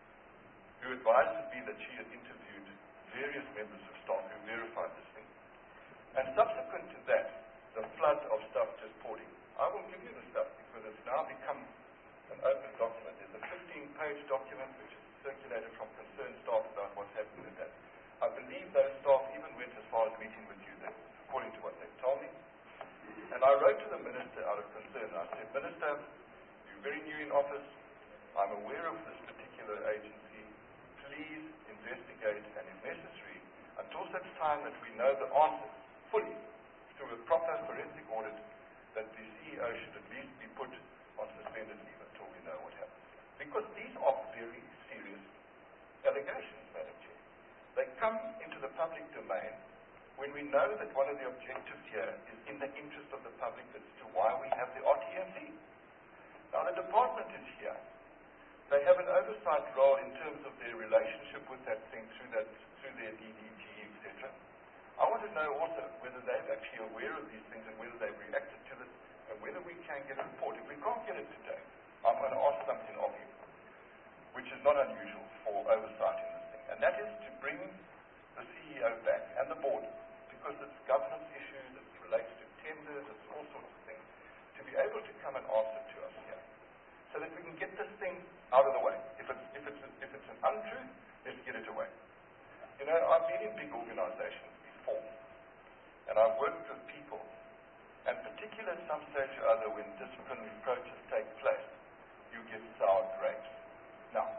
who advised me that she had interviewed various members of staff who verified this thing. And subsequent to that, the flood of stuff just poured in. I will give you the stuff because it's now become an open document. There's a fifteen-page document which is circulated from concerned staff about what's happening with that. I believe those staff even went as far as meeting with you there, according to what they told me. And I wrote to the minister out of concern. I said, Minister, you're very new in office. I'm aware of this particular agency. Please investigate and, if necessary, until such time that we know the answers fully through a proper forensic audit, that the C E O should at least be put on suspended leave until we know what happens. Because these are very serious allegations, Madam Chair. They come into the public domain when we know that one of the objectives here is in the interest of the public as to why we have the R T M C. Now, the department is here. They have an oversight role in terms of their relationship with that thing through that through their D D G, et cetera. I want to know also whether they're actually aware of these things and whether they've reacted to this and whether we can get a report. If we can't get it today, I'm going to ask something of you, which is not unusual for oversight in this thing, and that is to bring the C E O back and the board, because it's governance issues, it relates to tenders, it's all sorts of things, to be able to come and answer to us here, so that we can get this thing out of the way. If it's, if it's, if it's an untruth, let's get it away. You know, I've been in big organizations before, and I've worked with people, and particularly at some stage or other when disciplinary approaches take place, you get sour grapes. Now,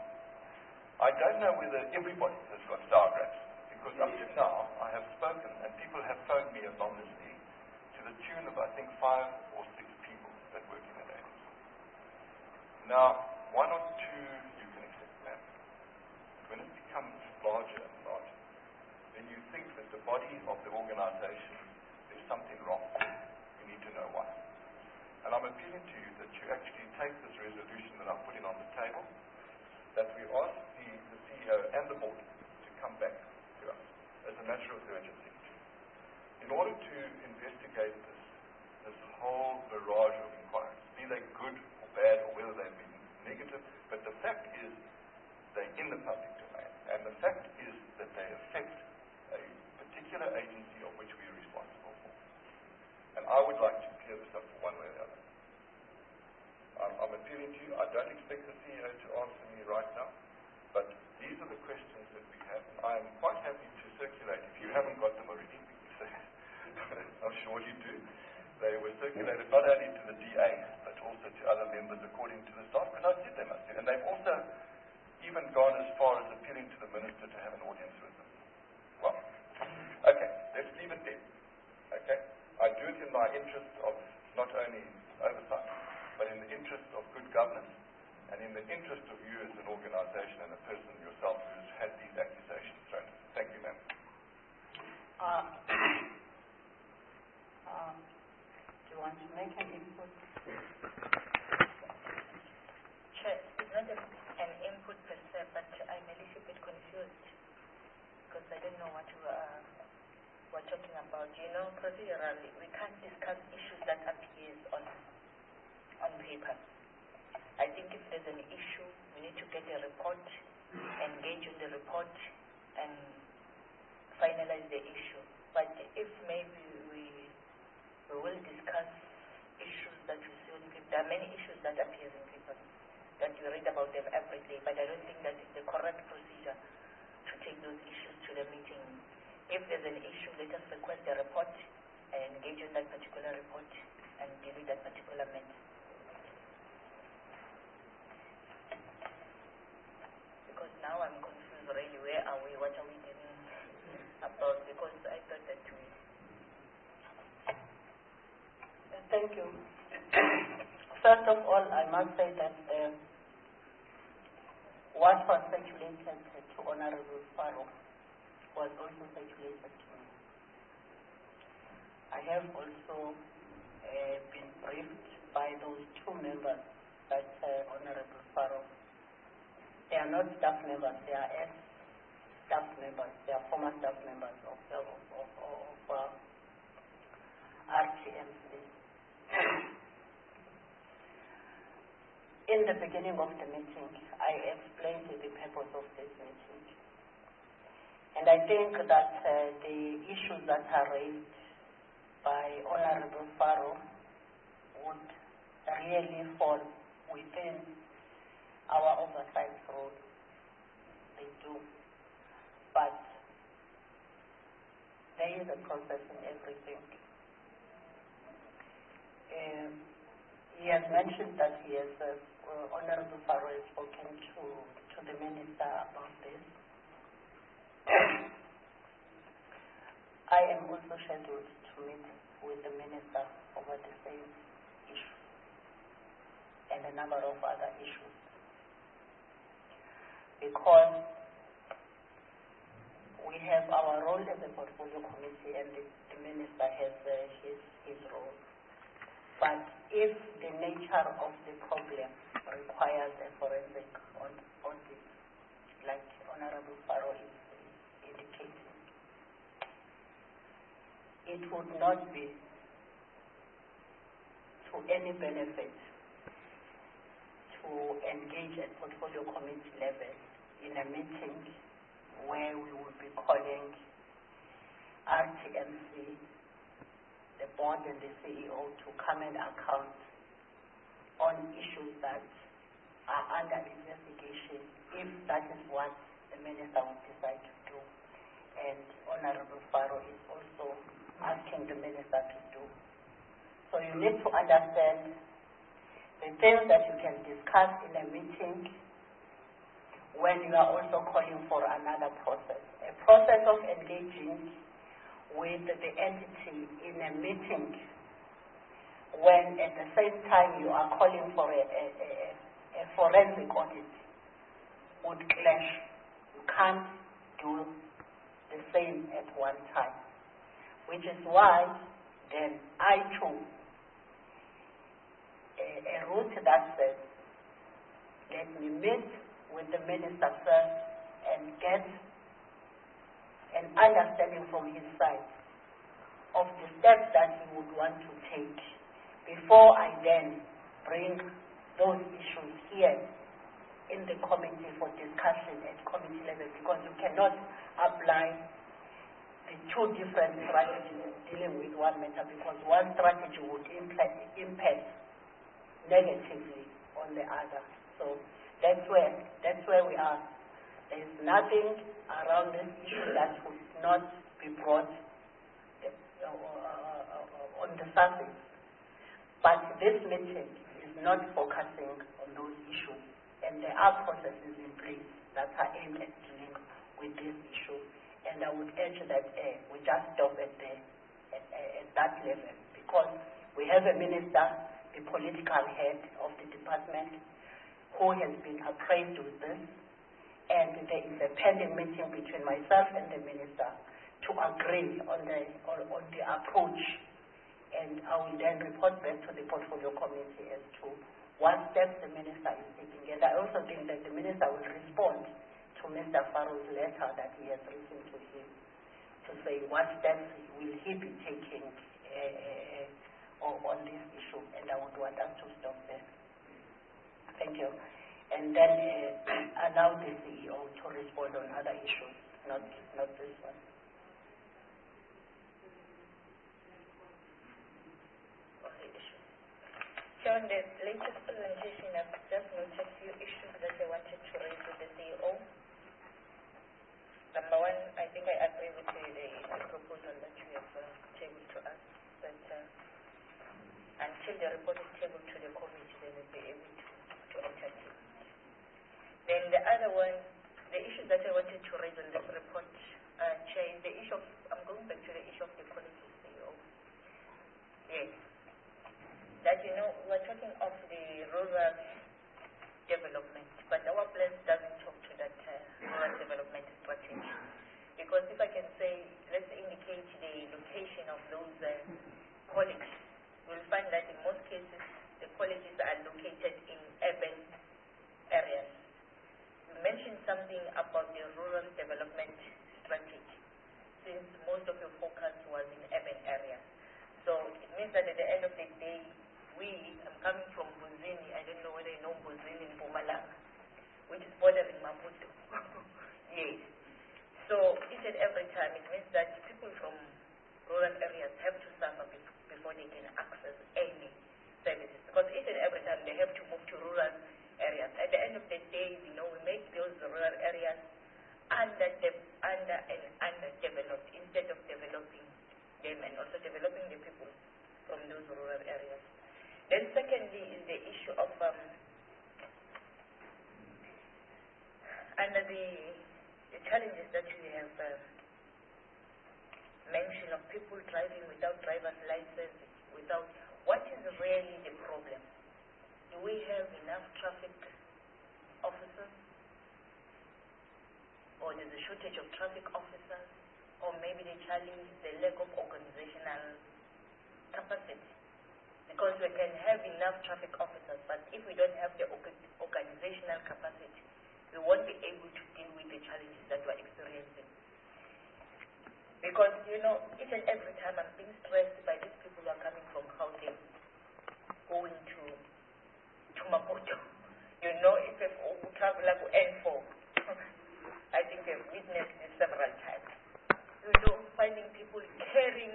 I don't know whether everybody has got sour grapes, because up to now, I have spoken, and people have phoned me anonymously to the tune of, I think, five or six people that work in that agency. Now, one or two you can accept that. When it becomes larger and larger, then you think that the body of the organization, there's something wrong. You need to know why. And I'm appealing to you that you actually take this resolution that I'm putting on the table, that we ask the, the C E O and the board to come back to us as a matter of urgency in order to investigate this, this whole barrage of inquiries, be they good or bad or whether they've been negative, but the fact is they're in the public domain, and the fact is that they affect a particular agency of which we are responsible for. And I would like to clear this up one way or the other. I'm, I'm appealing to you. I don't expect the C E O to answer me right now, but these are the questions that we have. And I am quite happy to circulate, if you haven't got them already, because I'm sure you do. They were circulated not only to the D A, but also to other members according to the staff, because I said they must do. And they've also even gone as far as appealing to the minister to have an audience with them. Well, okay, let's leave it there. Okay? I do it in my interest of not only oversight, but in the interest of good governance, and in the interest of you as an organization and a person yourself who's had these accusations thrown. Thank you, ma'am. Uh, um, do you want to make an input? Chair, it's not a, an input per se, but I'm a little bit confused because I don't know what we are, we're talking about. You know, procedurally, we can't discuss issues that appears on on paper. I think if there's an issue, we need to get a report, engage in the report, and finalize the issue. But if maybe we we will discuss issues that we see on paper, there are many issues that appear in paper that you read about them every day, but I don't think that is the correct procedure to take those issues to the meeting. If there's an issue, let us request a report and engage in that particular report and deal with that particular matter. Because now I'm confused really, where are we, what are we doing about, because I thought that we... Thank you. First of all, I must say that uh, what was circulated to Honorable Farouk was also circulated to me. I have also uh, been briefed by those two members that uh, Honorable Faro. They are not staff members, they are ex-staff members, they are former staff members of, of, of, of uh, R T M C. In the beginning of the meeting, I explained the purpose of this meeting. And I think that uh, the issues that are raised by Honorable Faro would really fall within our oversight role. They do. But there is a process in everything. Um, he has mentioned that he has, uh, uh, Honorable Faro has spoken to, to the minister about this. I am also scheduled to meet with the minister over the same issue and a number of other issues. Because we have our role as a portfolio committee and the, the minister has uh, his, his role. But if the nature of the problem requires a forensic audit, like Honorable Faro is indicating, it would not be to any benefit to engage at portfolio committee level in a meeting where we would be calling R T M C, the board and the C E O to come and account on issues that are under investigation, if that is what the minister would decide to do. And Honorable Faro is also asking the minister to do. So you need to understand the things that you can discuss in a meeting when you are also calling for another process. A process of engaging with the entity in a meeting when at the same time you are calling for a, a, a, a forensic audit would clash. You can't do the same at one time, which is why then I chose a, a route that says, let me meet with the minister first and get an understanding from his side of the steps that he would want to take before I then bring those issues here in the committee for discussion at committee level, because you cannot apply the two different strategies dealing with one matter, because one strategy would impact, impact negatively on the other. So that's where that's where we are. There is nothing around this issue that would not be brought uh, uh, uh, on the surface. But this meeting is not focusing on those issues, and there are processes in place that are aimed at dealing with this issue. And I would urge that uh, we just stop at, the, at, at that level, because we have a minister, the political head of the department, who has been appraised with this, and there is a pending meeting between myself and the minister to agree on the on, on the approach, and I will then report back to the portfolio committee as to what steps the minister is taking. And I also think that the minister will respond to Mister Faro's letter that he has written to him to say what steps will he be taking uh, uh, on this issue, and I would want us to stop there. Thank you. And then uh, allow the C E O to respond on other issues, not not this one. Okay, issues. So in the latest presentation, I've just noted a few issues that I wanted to raise with the C E O. Number one, I think I agree with the, the, the proposal that you have uh, tabled to us, that uh, until the report is tabled to the committee, they will be able to, to entertain. Then the other one, the issues that I wanted to raise on this report, uh, Chair, is the issue of, I'm going back to the issue of the quality C E O. Yes. That, you know, we're talking of the rural development, but our plan doesn't talk to that uh, rural development strategy. Because if I can say, let's indicate the location of those uh, about the rural development strategy, since most of your focus was in urban areas. So it means that at the end of the day, we, I'm coming from Buzini, I don't know whether you know Buzini in Mpumalanga, which is bordering Maputo. Yes. So each and every time, it means that people from rural areas have to suffer before they can access any services. Because each and every time they have to move to rural areas. At the end of the day, you know, we make those rural areas under, under and underdeveloped instead of developing them and also developing the people from those rural areas. Then secondly is the issue of um, under the, the challenges that we have uh, mentioned of people driving without driver's license, without, what is really the problem? Do we have enough traffic officers? Or there's a shortage of traffic officers? Or maybe the challenge is the lack of organizational capacity? Because we can have enough traffic officers, but if we don't have the organizational capacity, we won't be able to deal with the challenges that we're experiencing. Because, you know, each and every time I'm being stressed by these people who are coming from Gauteng, going to, to Maputo. You know, if we travel like N four, I think I've witnessed this several times. You know, finding people carrying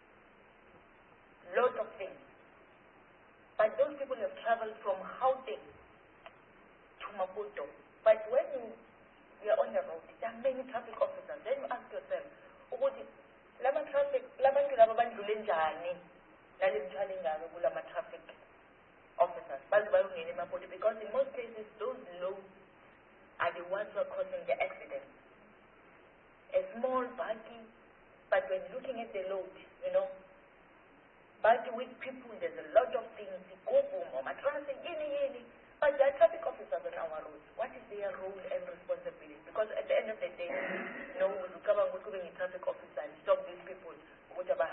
lots of things. But those people have traveled from Gauteng to Maputo. But when you, you are on the road, there are many traffic officers. Then you ask yourself, ukuthi lama traffic labantu laba bandlule njani nale mthwalo engaka kulama traffic officers baze bayongena emapholi, because in most cases those loads are the ones who are causing the accident. A small buggy, but when looking at the load, you know, buggy with people, there's a lot of things, go boom or matrasi, yini yini, but there are traffic officers on our roads. What is their role and responsibility? Because at the end of the day, you know, we come and we're a traffic officer and stop these people because at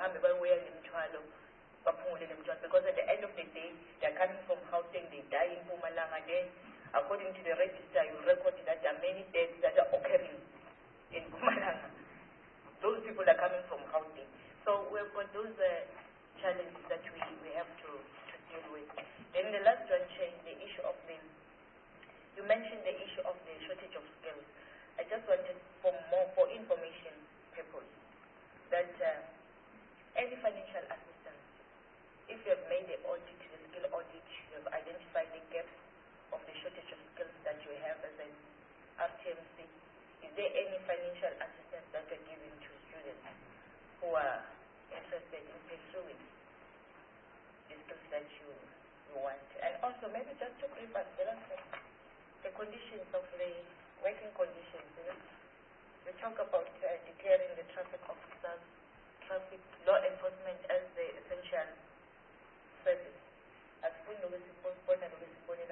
the end of the day, they're coming from Gauteng, they die in Mpumalanga. Then, according to the register, you record that there are many deaths that are occurring in Mpumalanga. Those people are coming from Gauteng. So we've got those uh, challenges that we, we have to, to deal with. Then the last one, the issue of the, you mentioned the issue of the shortage of skills. I just wanted for more, for information purpose, that uh, any financial assistance, if you have made an audit, the skill audit, you have identified the gaps of the shortage of skills that you have as an R T M C, is there any financial assistance that you're giving to students who are interested in pursuing the skills that you, you want? And also, maybe just to brief us, the conditions of the working conditions. You know? We talk about uh, declaring the traffic officers, traffic law enforcement as the essential service. As we know, we suppose what are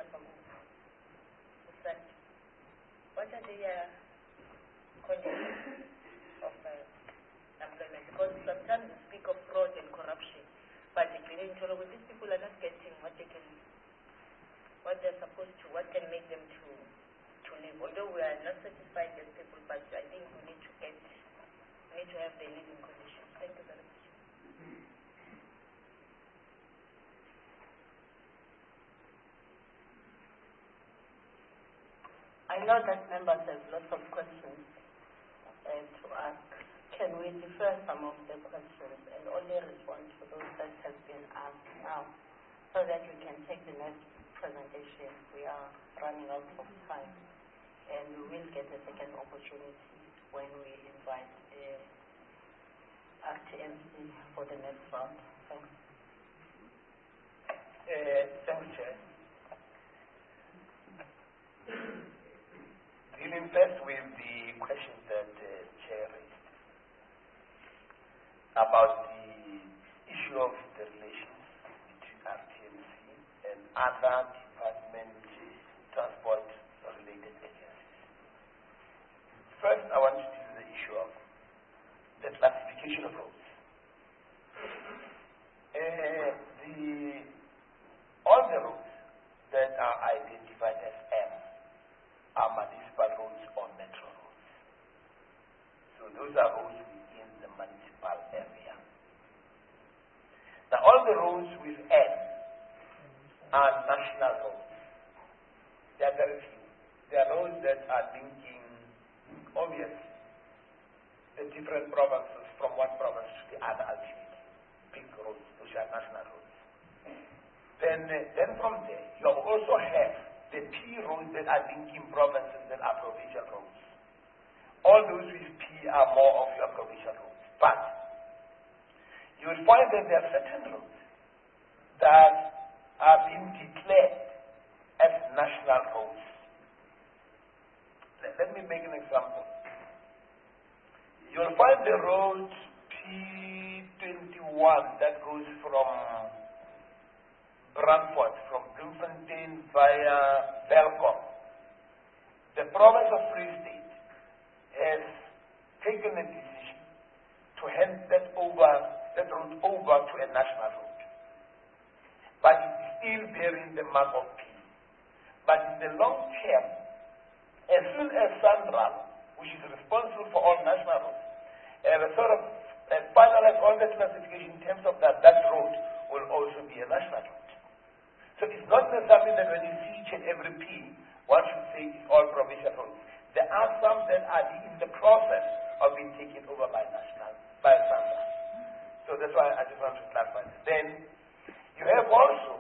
the uh, conditions of uh, employment? Because sometimes we speak of fraud and corruption, but these people are not getting what they can, what they're supposed to, what can make them to to live. Although we are not satisfied as people, but I think we need to get, we need to have the living conditions. Thank you very much. I know that members have lots of questions uh, to ask. Can we defer some of the questions and only respond to those that have been asked now, so that we can take the next presentation? We are running out of time, and we will get a second opportunity when we invite the R T M C for the next round. Thanks. Uh, thanks, Chair. Dealing first with the questions that the uh, Chair raised about the issue of the relations between R T M C and other department transport-related agencies. First, I want to deal with the issue of the classification of roads. Uh, the, all the roads that are identified as M are municipal roads or metro roads. those are roads within the municipal area. Now, all the roads with N are national roads. There are very few. There are roads that are linking, obviously, the different provinces from one province to the other ultimately. Big roads, which are national roads. Then, uh, then from there, you also have the P roads that are linking provinces that are provincial roads. All those with P are more of your provincial roads. But you will find that there are certain roads that are being declared as national roads. Let, let me make an example. You will find the road P twenty-one that goes from Brandfort, from Bloemfontein via Belkom. The province of Free State has taken a decision to hand that over, that road over to a national road. But it is still bearing the mark of P. But in the long term, as soon as SANRAL, which is responsible for all national roads, uh, sort of uh, finalize all the classification in terms of that, that road will also be a national road. So it's not necessarily that when you see each and every P, one should say it's all provincial roads. There are some that are in the process of being taken over by national, by SANRAL. So that's why I just want to clarify this. Then you have also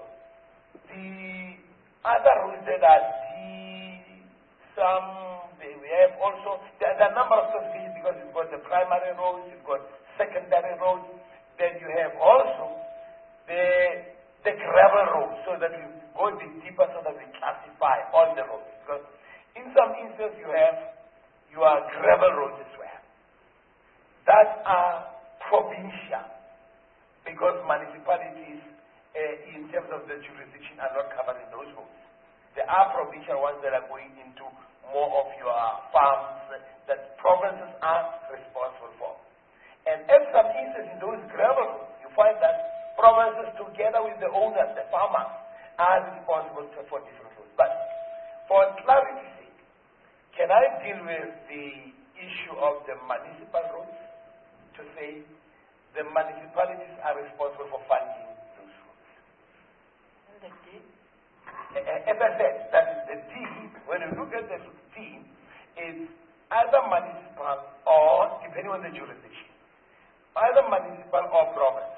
the other roads that are the, some, they, we have also, there, there are a number of classifications because you've got the primary roads, you've got secondary roads, then you have also the the gravel roads, so that we go a bit deeper so that we classify all the roads. Because in some instances you have your gravel roads as well. That are provincial, because municipalities uh, in terms of the jurisdiction are not covered in those roads. There are provincial ones that are going into more of your farms that provinces are responsible for. And in some instances in those gravel roads, you find that provinces together with the owners, the farmers, are responsible for different roads. But for clarity's sake, can I deal with the issue of the municipal roads to say the municipalities are responsible for funding those roads? The D? As I said, that is the D. When you look at the D, it's either municipal or, depending on the jurisdiction, either municipal or province.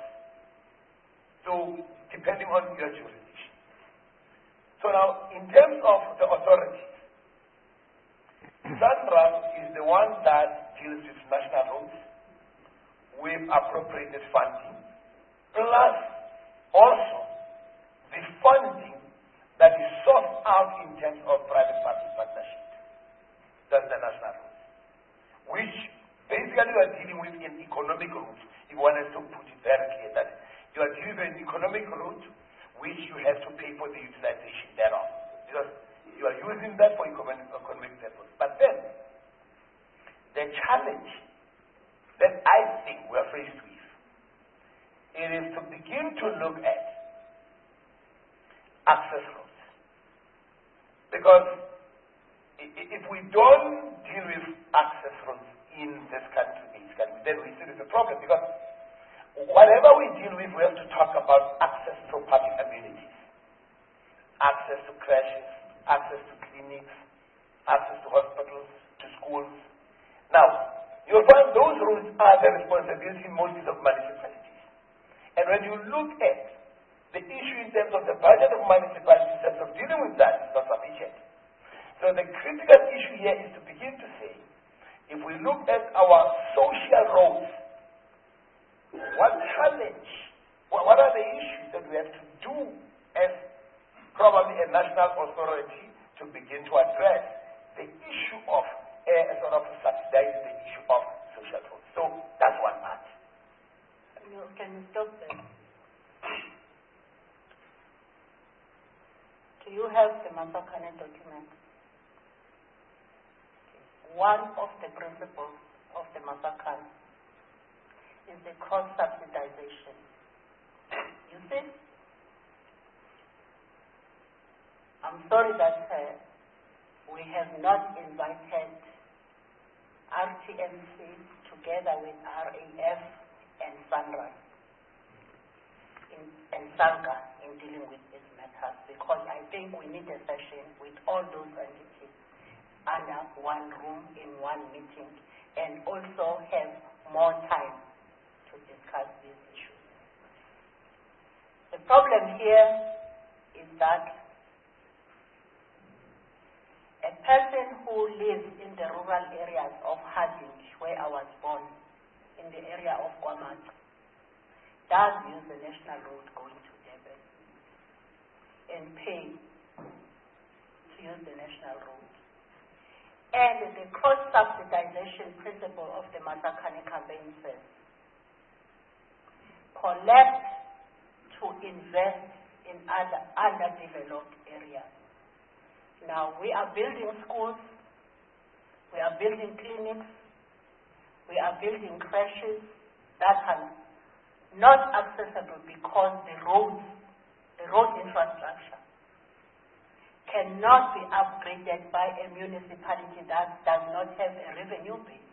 So, depending on your jurisdiction. So now, in terms of the authorities, SANRAL is the one that deals with national roads with appropriated funding, plus also the funding that is sought out in terms of private-public partnership. That's the national roads, which basically we are dealing with an economic route, if one has to put it very clear that you are dealing with an economic route which you have to pay for the utilization thereof, because you are using that for economic, economic purpose. But then, the challenge that I think we are faced with, it is to begin to look at access roads. Because if we don't deal with access roads in this country, then we see there's a problem. Because whatever we deal with, we have to talk about access to public amenities, access to crashes, access to clinics, access to hospitals, to schools. Now, you'll find those roads are the responsibility mostly of municipalities. And when you look at the issue in terms of the budget of municipalities, in terms of dealing with that, it's not sufficient. So the critical issue here is to begin to say, if we look at our social roads, what challenge, what, what are the issues that we have to do as probably a national authority to begin to address the issue of uh, sort of subsidizing the issue of social roads. So that's one part. You can stop there. Do you have the Masakhane document? One of the principles of the Masakhane is the cost subsidization. You see? I'm sorry that uh, we have not invited R T M C together with R A F and SANRAL in, and SALGA in dealing with these matters, because I think we need a session with all those entities under one room in one meeting, and also have more time to discuss these issues. The problem here is that a person who lives in the rural areas of Harding, where I was born, in the area of Kwamat, does use the national road going to Durban and pay to use the national road. And the cross-subsidization principle of the Matsakane campaign says, collect to invest in other underdeveloped areas. Now, we are building schools, we are building clinics, we are building crashes that are not accessible because the roads, the road infrastructure cannot be upgraded by a municipality that does not have a revenue base.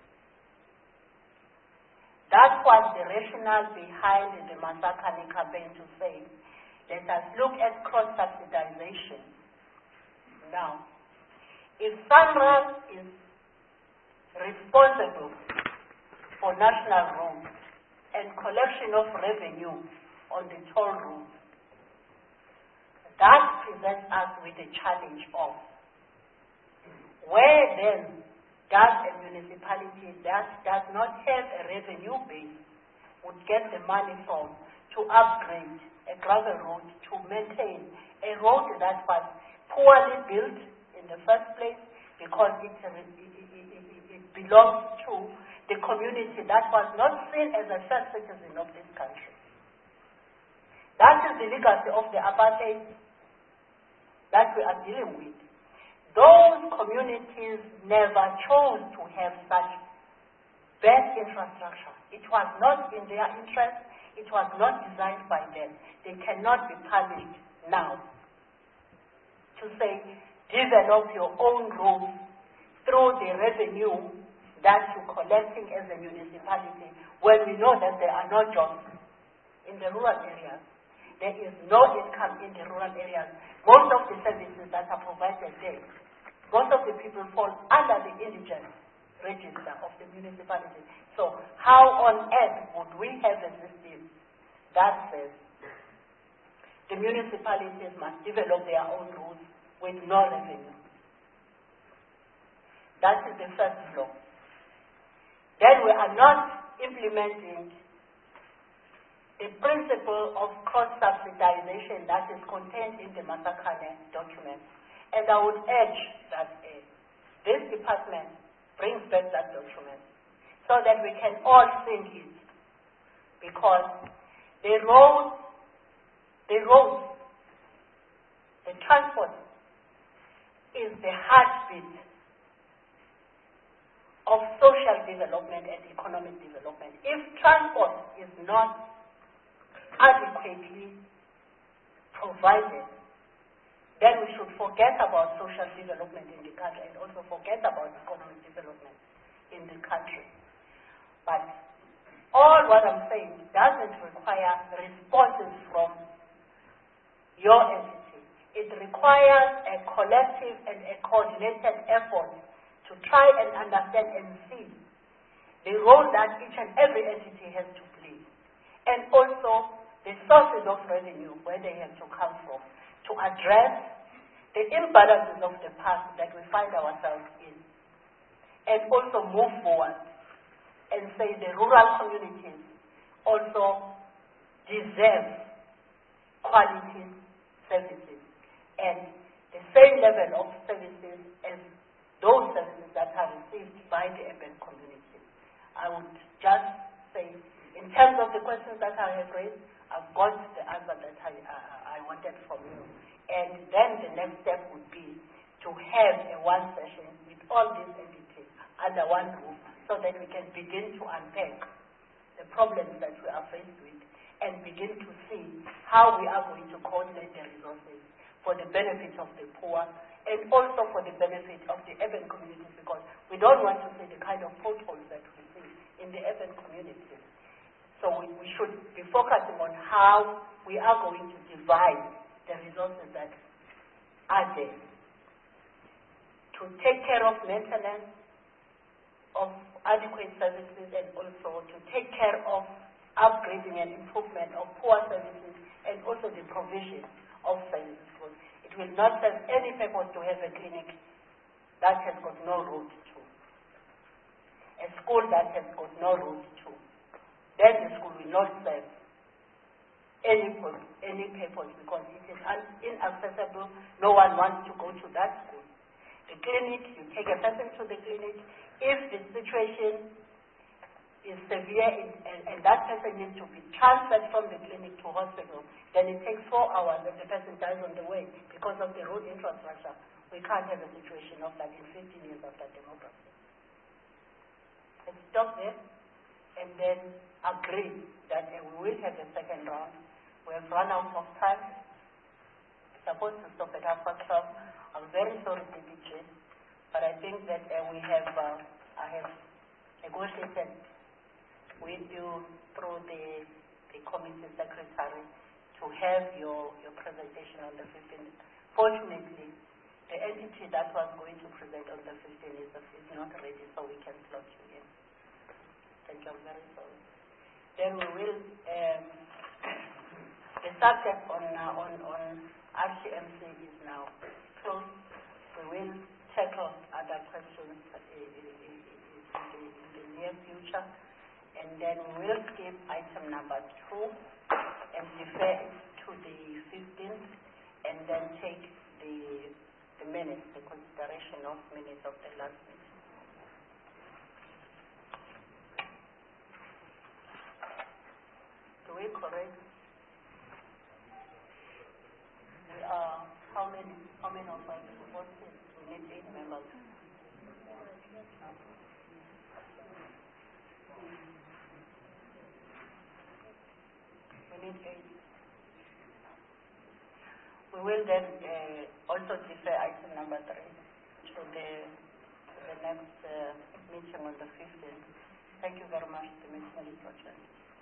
That was the rationale behind the Matsakane campaign to say, let us look at cross-subsidization. Now, if SANRAL is responsible for national roads and collection of revenue on the toll roads, that presents us with a challenge of where then does a municipality that does not have a revenue base would get the money from to upgrade a gravel road, to maintain a road that was poorly built in the first place because it, it, it, it belongs to the community that was not seen as a first citizen of this country. That is the legacy of the apartheid that we are dealing with. Those communities never chose to have such bad infrastructure. It was not in their interest. It was not designed by them. They cannot be punished now to say, develop your own roads through the revenue that you're collecting as a municipality, when we know that there are no jobs in the rural areas. There is no income in the rural areas. Most of the services that are provided there, most of the people fall under the indigent register of the municipality. So how on earth would we have a system that says the municipalities must develop their own roads with no revenue? That is the first flaw. Then we are not implementing the principle of cross-subsidization that is contained in the Matsakane document. And I would urge that uh, this department brings back that document so that we can all think it. Because the road, the road, the transport is the heartbeat of social development and economic development. If transport is not adequately provided, then we should forget about social development in the country and also forget about economic development in the country. But all what I'm saying doesn't require responses from your entity. It requires a collective and a coordinated effort to try and understand and see the role that each and every entity has to play, and also the sources of revenue, where they have to come from, to address the imbalances of the past that we find ourselves in, and also move forward and say the rural communities also deserve quality services and the same level of services as those services that are received by the urban community. I would just say, in terms of the questions that I have raised, I've got the answer that I, I, I wanted from you. And then the next step would be to have a one session with all these entities under one roof so that we can begin to unpack the problems that we are faced with and begin to see how we are going to coordinate the resources for the benefit of the poor and also for the benefit of the urban communities, because we don't want to see the kind of we should be focusing on how we are going to divide the resources that are there to take care of maintenance, of adequate services, and also to take care of upgrading and improvement of poor services, and also the provision of services. Because it will not serve any purpose to have a clinic that has got no road to, a school that has got no road to. Then the school will not serve any, any purpose because it is un- inaccessible. No one wants to go to that school. The clinic, you take a person to the clinic. If the situation is severe and, and, and that person needs to be transferred from the clinic to hospital, then it takes four hours and the person dies on the way because of the road infrastructure. We can't have a situation of that in fifteen years after democracy. Let's stop there and then agree that uh, we will have a second round. We have run out of time. We're supposed to stop at half past twelve. I'm very sorry, D D J, but I think that uh, we have, uh, I have negotiated with you through the, the committee secretary to have your, your presentation on the fifteenth. Fortunately, the entity that was going to present on the fifteenth is, is not ready, so we can slot you in. Thank you, I'm very sorry. Then we will, um, the subject on, uh, on, on R C M C is now closed. We will tackle other questions uh, in, in, in, the, in the near future. And then we will skip item number two and defer it to the fifteenth, and then take the, the minutes, the consideration of minutes of the last meeting. Do we correct? We are, how many, how many of us voted? We need eight members. We need eight. We will then uh, also defer item number three to the, to the next uh, meeting on the fifteenth. Thank you very much. The meeting is adjourned.